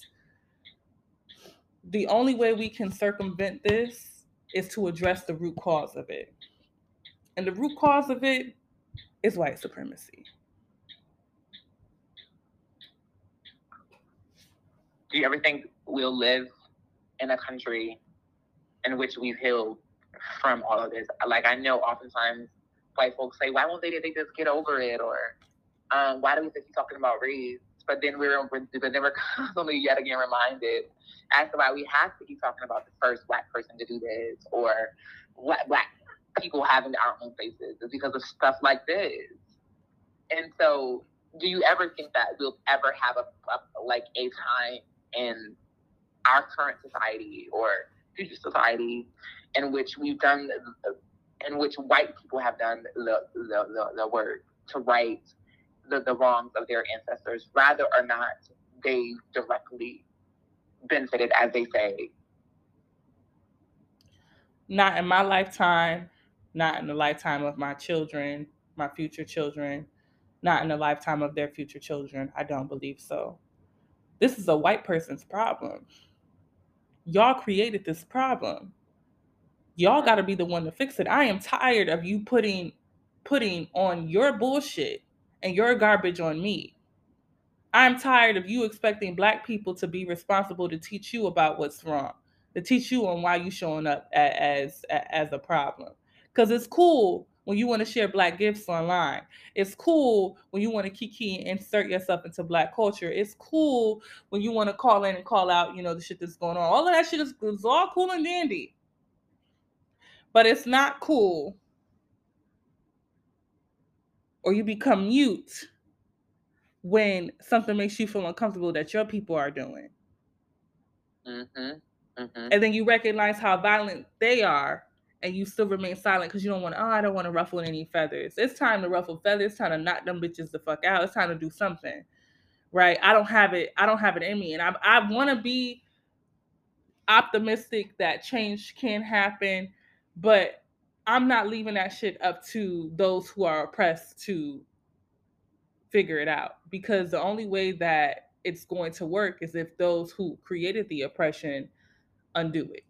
the only way we can circumvent this is to address the root cause of it. And the root cause of it is white supremacy. Do you ever think we'll live in a country in which we've healed from all of this? Like, I know oftentimes white folks say, why won't they just get over it? Or why do we keep talking about race? But then we're constantly yet again reminded as to why we have to keep talking about the first Black person to do this, or Black people having our own faces. It's because of stuff like this. And so, do you ever think that we'll ever have a time in our current society or future society in which white people have done the work to right the wrongs of their ancestors, rather or not they directly benefited, as they say? Not in my lifetime, not in the lifetime of my children, my future children, not in the lifetime of their future children. I don't believe so. This is a white person's problem. Y'all created this problem. Y'all got to be the one to fix it. I am tired of you putting on your bullshit and your garbage on me. I'm tired of you expecting Black people to be responsible to teach you about what's wrong, to teach you on why you showing up as a problem. Because it's cool when you want to share Black gifts online. It's cool when you want to kiki and insert yourself into Black culture. It's cool when you want to call in and call out, the shit that's going on. All of that shit is all cool and dandy. But it's not cool, or you become mute when something makes you feel uncomfortable that your people are doing. Mm-hmm. Mm-hmm. And then you recognize how violent they are, and you still remain silent because you don't want to, I don't want to ruffle any feathers. It's time to ruffle feathers. It's time to knock them bitches the fuck out. It's time to do something, right? I don't have it in me. And I want to be optimistic that change can happen, but I'm not leaving that shit up to those who are oppressed to figure it out, because the only way that it's going to work is if those who created the oppression undo it.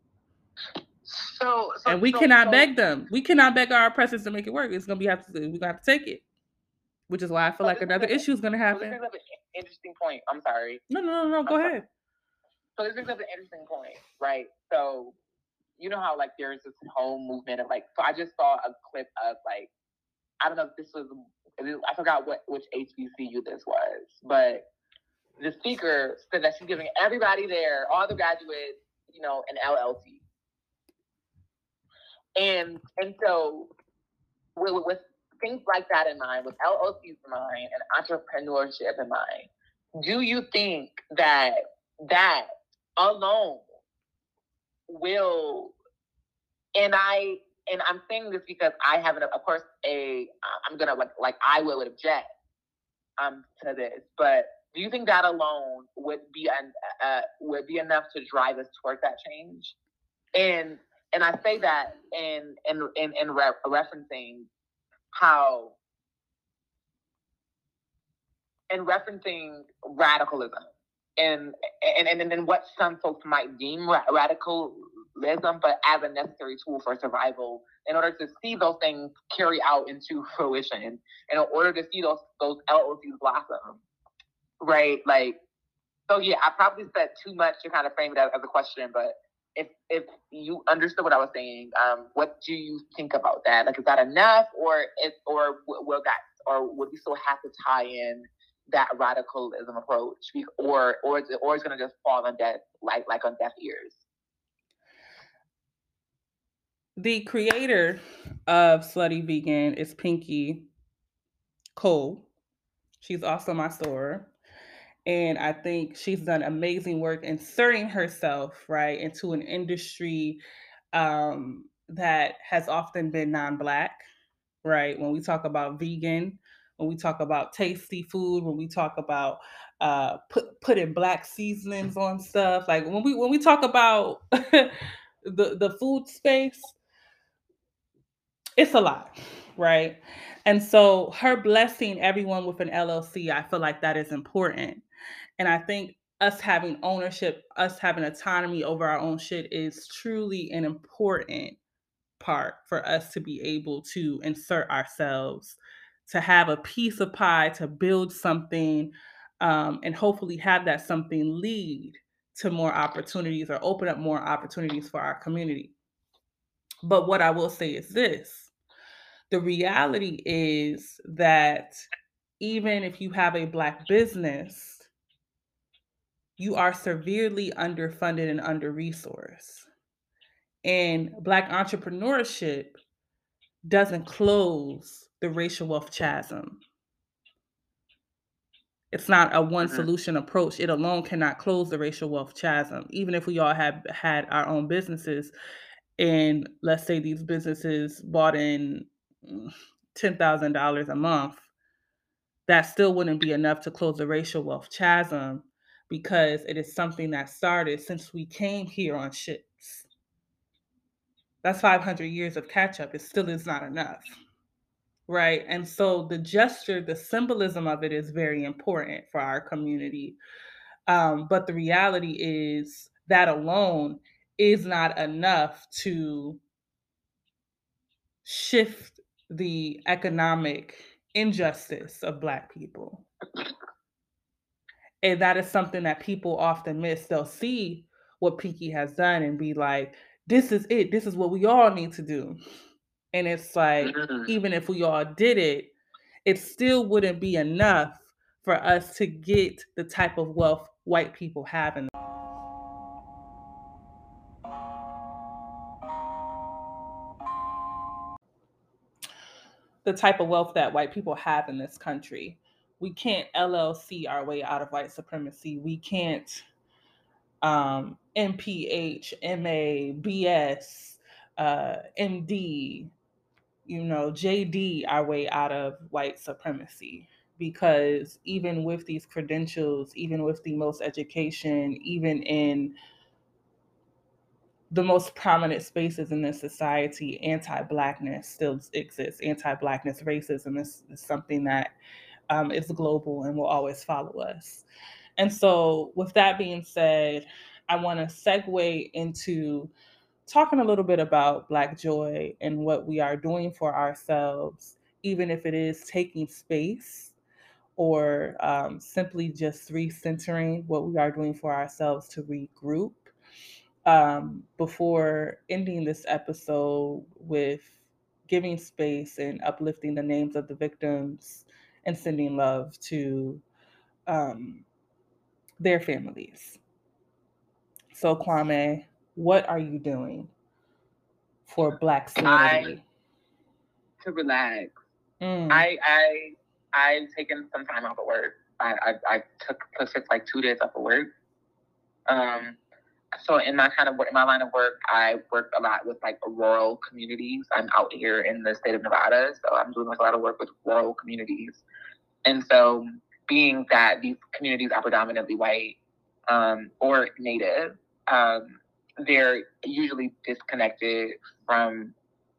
And we cannot beg them. We cannot beg our oppressors to make it work. It's gonna be we're gonna have to take it. Which is why I feel like another issue is gonna happen. This brings up an interesting point. I'm sorry. No. Go ahead. So this brings up an interesting point, right? So you know how like there's this whole movement of like. So I just saw a clip of like, I don't know if this was, I forgot which HBCU this was, but the speaker said that she's giving everybody there, all the graduates, an LLC. And so with things like that in mind, with LLCs in mind and entrepreneurship in mind, do you think that alone will, and I'm saying this because I have, of course, I'm gonna like I would object to this, but do you think that alone would be enough to drive us towards that change? And I say that in referencing how, in referencing radicalism and what some folks might deem radicalism, but as a necessary tool for survival, in order to see those things carry out into fruition, and in order to see those LLCs blossom, right? Like, so yeah, I probably said too much to kind of frame it as a question, but if you understood what I was saying, what do you think about that? Like, is that enough, or would we still have to tie in that radicalism approach, or it's going to just fall on deaf ears? The creator of Slutty Vegan is Pinky Cole. She's also my soror. And I think she's done amazing work inserting herself, right, into an industry that has often been non-Black, right? When we talk about vegan, when we talk about tasty food, when we talk about putting Black seasonings on stuff, like when we talk about the food space, it's a lot, right? And so her blessing everyone with an LLC, I feel like that is important. And I think us having ownership, us having autonomy over our own shit is truly an important part for us to be able to insert ourselves, to have a piece of pie, to build something, and hopefully have that something lead to more opportunities or open up more opportunities for our community. But what I will say is this: the reality is that even if you have a Black business, you are severely underfunded and under-resourced. And Black entrepreneurship doesn't close the racial wealth chasm. It's not a one solution approach. It alone cannot close the racial wealth chasm. Even if we all have had our own businesses, and let's say these businesses bought in $10,000 a month, that still wouldn't be enough to close the racial wealth chasm, because it is something that started since we came here on ships. That's 500 years of catch up. It still is not enough. Right. And so the gesture, the symbolism of it is very important for our community. But the reality is that alone is not enough to shift the economic injustice of Black people. And that is something that people often miss. They'll see what Pinky has done and be like, this is it. This is what we all need to do. And it's like, even if we all did it, it still wouldn't be enough for us to get the type of wealth white people have in the type of wealth that white people have in this country. We can't LLC our way out of white supremacy. We can't MPH, MA, BS, MD, JD our way out of white supremacy. Because even with these credentials, even with the most education, even in the most prominent spaces in this society, anti-Blackness still exists. Anti-Blackness, racism is something that is global and will always follow us. And so, with that being said, I want to segue into talking a little bit about Black Joy and what we are doing for ourselves, even if it is taking space or simply just recentering what we are doing for ourselves to regroup. Before ending this episode with giving space and uplifting the names of the victims and sending love to their families. So, Kwame, what are you doing for Black sanity? To relax. I've taken some time off of work. I took like 2 days off of work. So in my line of work, I work a lot with like rural communities. I'm out here in the state of Nevada, so I'm doing like a lot of work with rural communities. And so, being that these communities are predominantly white or Native, they're usually disconnected from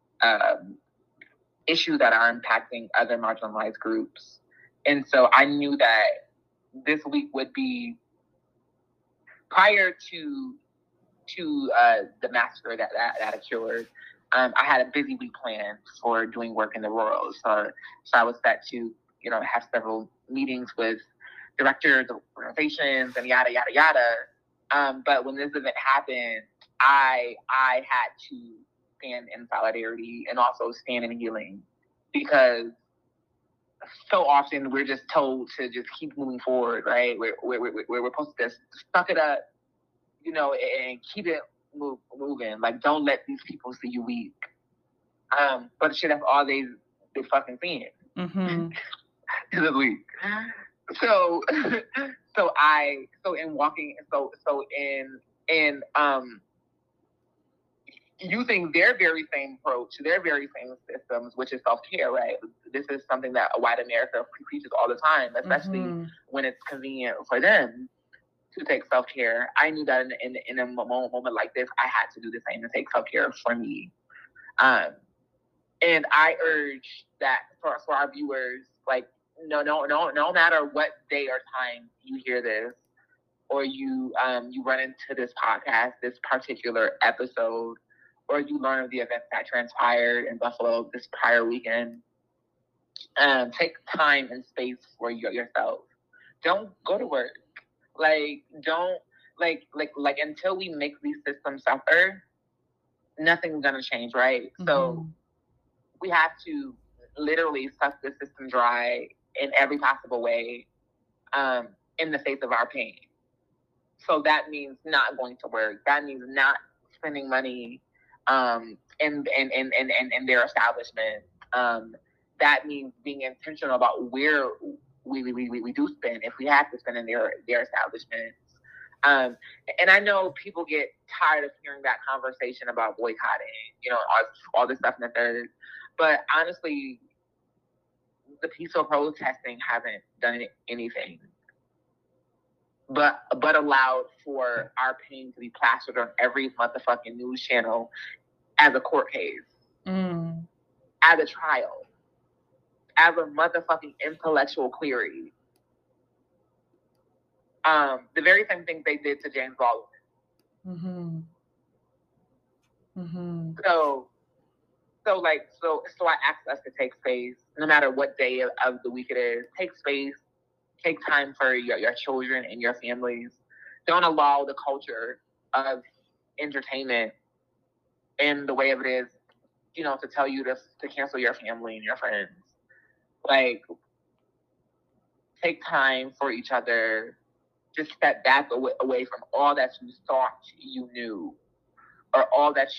issues that are impacting other marginalized groups. And so I knew that this week would be prior to the massacre that occurred. I had a busy week planned for doing work in the rural. So I was set to, have several meetings with directors of organizations and yada, yada, yada. But when this event happened, I had to stand in solidarity and also stand in healing, because so often we're just told to just keep moving forward, right? We're supposed to just suck it up, and keep it moving. Like, don't let these people see you weak. But shit, that's all they fucking seeing. Mm-hmm. Is weak. So using their very same approach, their very same systems, which is self-care, right? This is something that white America preaches all the time, especially when it's convenient for them to take self-care. I knew that in a moment like this, I had to do the same and take self-care for me. And I urge that for our viewers, like, no matter what day or time you hear this, or you run into this podcast, this particular episode, or you learn of the events that transpired in Buffalo this prior weekend, take time and space for yourself. Don't go to work. Don't until we make these systems suffer, nothing's gonna change, right? Mm-hmm. So we have to literally suck the system dry in every possible way, in the face of our pain. So that means not going to work. That means not spending money in their establishment. That means being intentional about where we do spend, if we have to spend in their establishments. And I know people get tired of hearing that conversation about boycotting, all this stuff in the third. But honestly, the peaceful protesting haven't done anything but allowed for our pain to be plastered on every motherfucking news channel as a court case, as a trial, as a motherfucking intellectual query. The very same thing they did to James Baldwin. So I asked us to take space, no matter what day of the week it is. Take space, take time for your children and your families. Don't allow the culture of entertainment in the way of it is, to tell you to cancel your family and your friends. Like, take time for each other. Just step back away from all that you thought you knew, or all that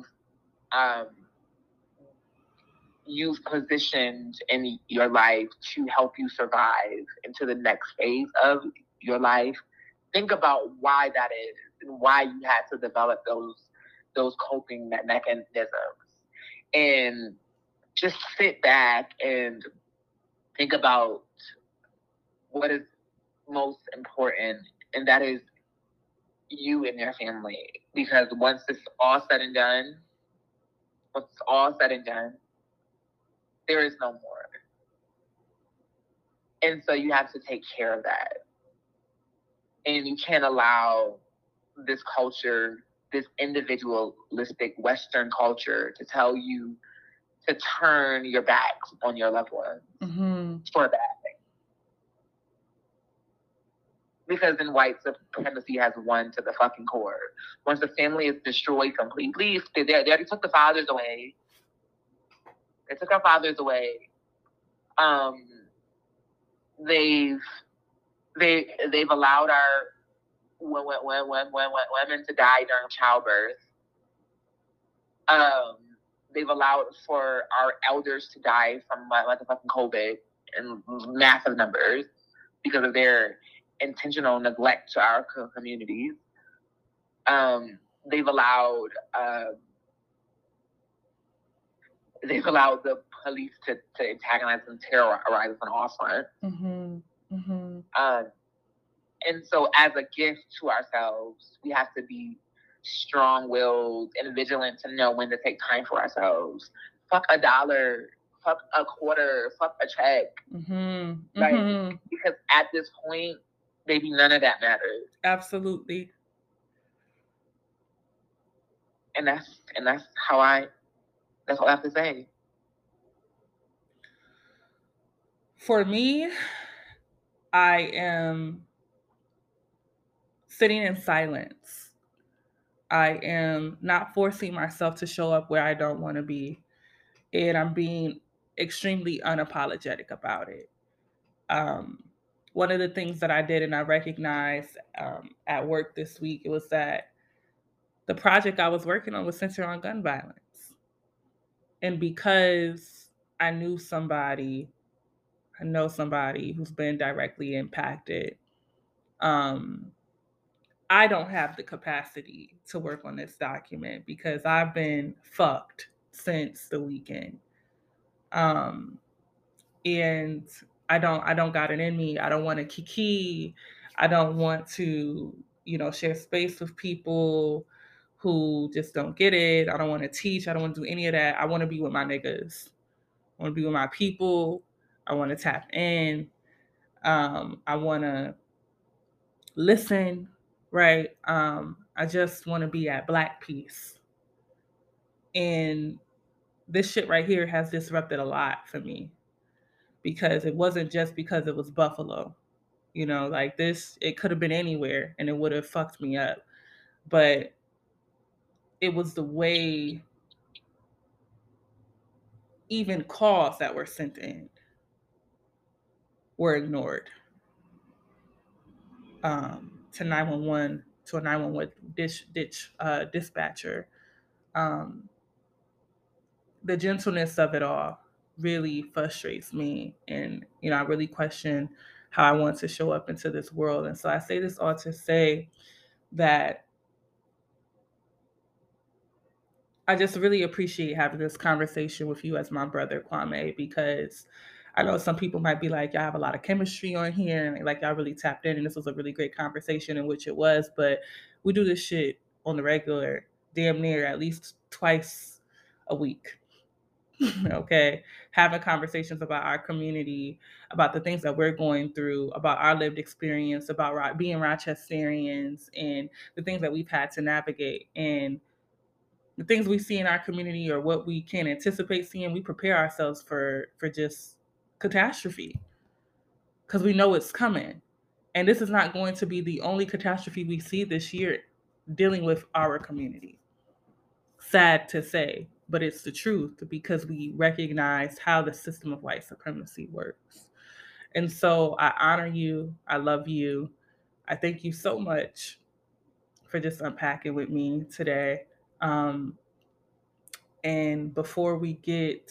you've positioned in your life to help you survive into the next phase of your life. Think about why that is and why you had to develop those coping mechanisms, and just sit back and think about what is most important, and that is you and your family. Because once it's all said and done, there is no more. And so you have to take care of that. And you can't allow this culture, this individualistic Western culture, to tell you to turn your back on your loved ones for a bad thing. Because then white supremacy has won to the fucking core. Once the family is destroyed completely, they already took the fathers away. They took our fathers away. They've allowed our women to die during childbirth. They've allowed for our elders to die from motherfucking COVID in massive numbers because of their intentional neglect to our communities. They've allowed the police to antagonize and terrorize us on all fronts. And so, as a gift to ourselves, we have to be strong-willed and vigilant to know when to take time for ourselves. Fuck $1, fuck a quarter, fuck a check. Because at this point, baby, none of that matters. Absolutely. And that's all I have to say. For me, I am sitting in silence. I am not forcing myself to show up where I don't want to be. And I'm being extremely unapologetic about it. One of the things that I did and I recognized at work this week, it was that the project I was working on was centered on gun violence. And because I know somebody who's been directly impacted, I don't have the capacity to work on this document because I've been fucked since the weekend. And I don't got it in me. I don't want to kiki. I don't want to, share space with people who just don't get it. I don't want to teach. I don't want to do any of that. I want to be with my niggas. I want to be with my people. I want to tap in. I want to listen, right? I just want to be at Black Peace. And this shit right here has disrupted a lot for me because it wasn't just because it was Buffalo. Like this, it could have been anywhere and it would have fucked me up. But it was the way even calls that were sent in were ignored. To 911, to a 911 dispatcher. The gentleness of it all really frustrates me. And, I really question how I want to show up into this world. And so I say this all to say that I just really appreciate having this conversation with you as my brother, Kwame, because I know some people might be like, y'all have a lot of chemistry on here and like y'all really tapped in and this was a really great conversation, in which it was, but we do this shit on the regular, damn near at least twice a week. Okay, having conversations about our community, about the things that we're going through, about our lived experience, about being Rochesterians and the things that we've had to navigate. And the things we see in our community or what we can anticipate seeing, we prepare ourselves for just catastrophe. because we know it's coming. And this is not going to be the only catastrophe we see this year dealing with our community. Sad to say, but it's the truth because we recognize how the system of white supremacy works. And so I honor you. I love you. I thank you so much for just unpacking with me today. And before we get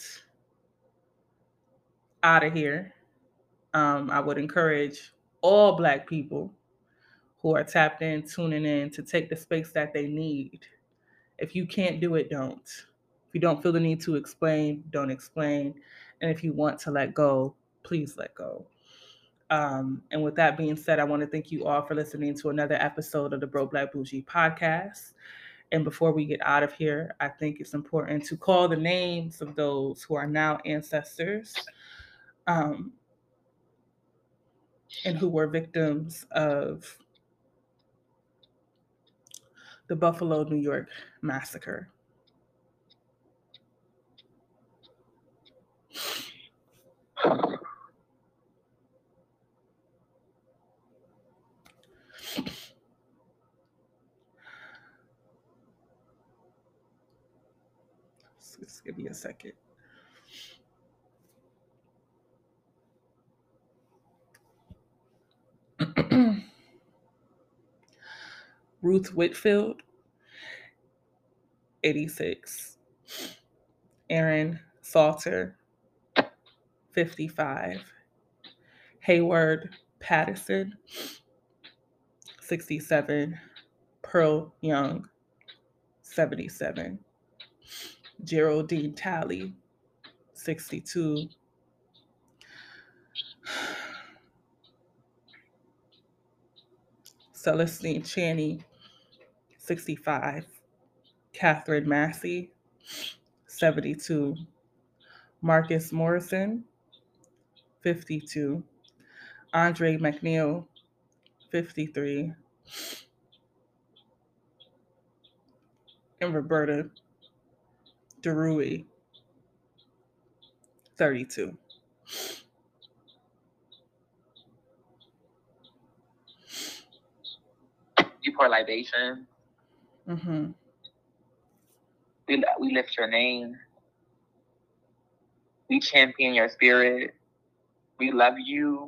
out of here, I would encourage all Black people who are tapped in, tuning in, to take the space that they need. If you can't do it, don't. If you don't feel the need to explain, don't explain. And if you want to let go, please let go. And with that being said, I want to thank you all for listening to another episode of the Broke Black Bougie podcast. And before we get out of here, I think it's important to call the names of those who are now ancestors, and who were victims of the Buffalo, New York massacre. Just give me a second. Ruth Whitfield, 86. Aaron Salter, 55. Hayward Patterson, 67. Pearl Young, 77. Geraldine Talley, 62. Celestine Chaney, 65. Catherine Massey, 72. Marcus Morrison, 52. Andre McNeil, 53. And Roberta DeRuy, 32. You pour libation. Mm-hmm. We lift your name. We champion your spirit. We love you.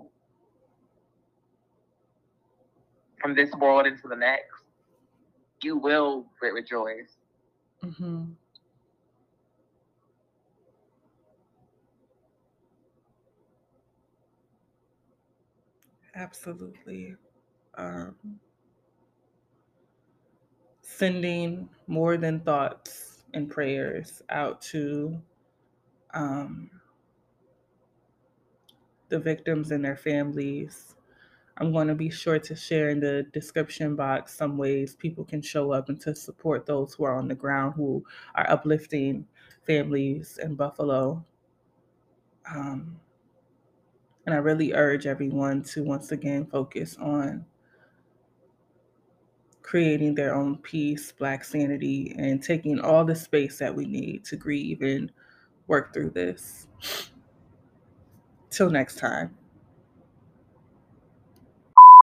From this world into the next, you will rejoice. Mm-hmm. Absolutely. Sending more than thoughts and prayers out to the victims and their families. I'm going to be sure to share in the description box some ways people can show up and to support those who are on the ground who are uplifting families in Buffalo. And I really urge everyone to once again focus on creating their own peace, Black sanity, and taking all the space that we need to grieve and work through this. Till next time.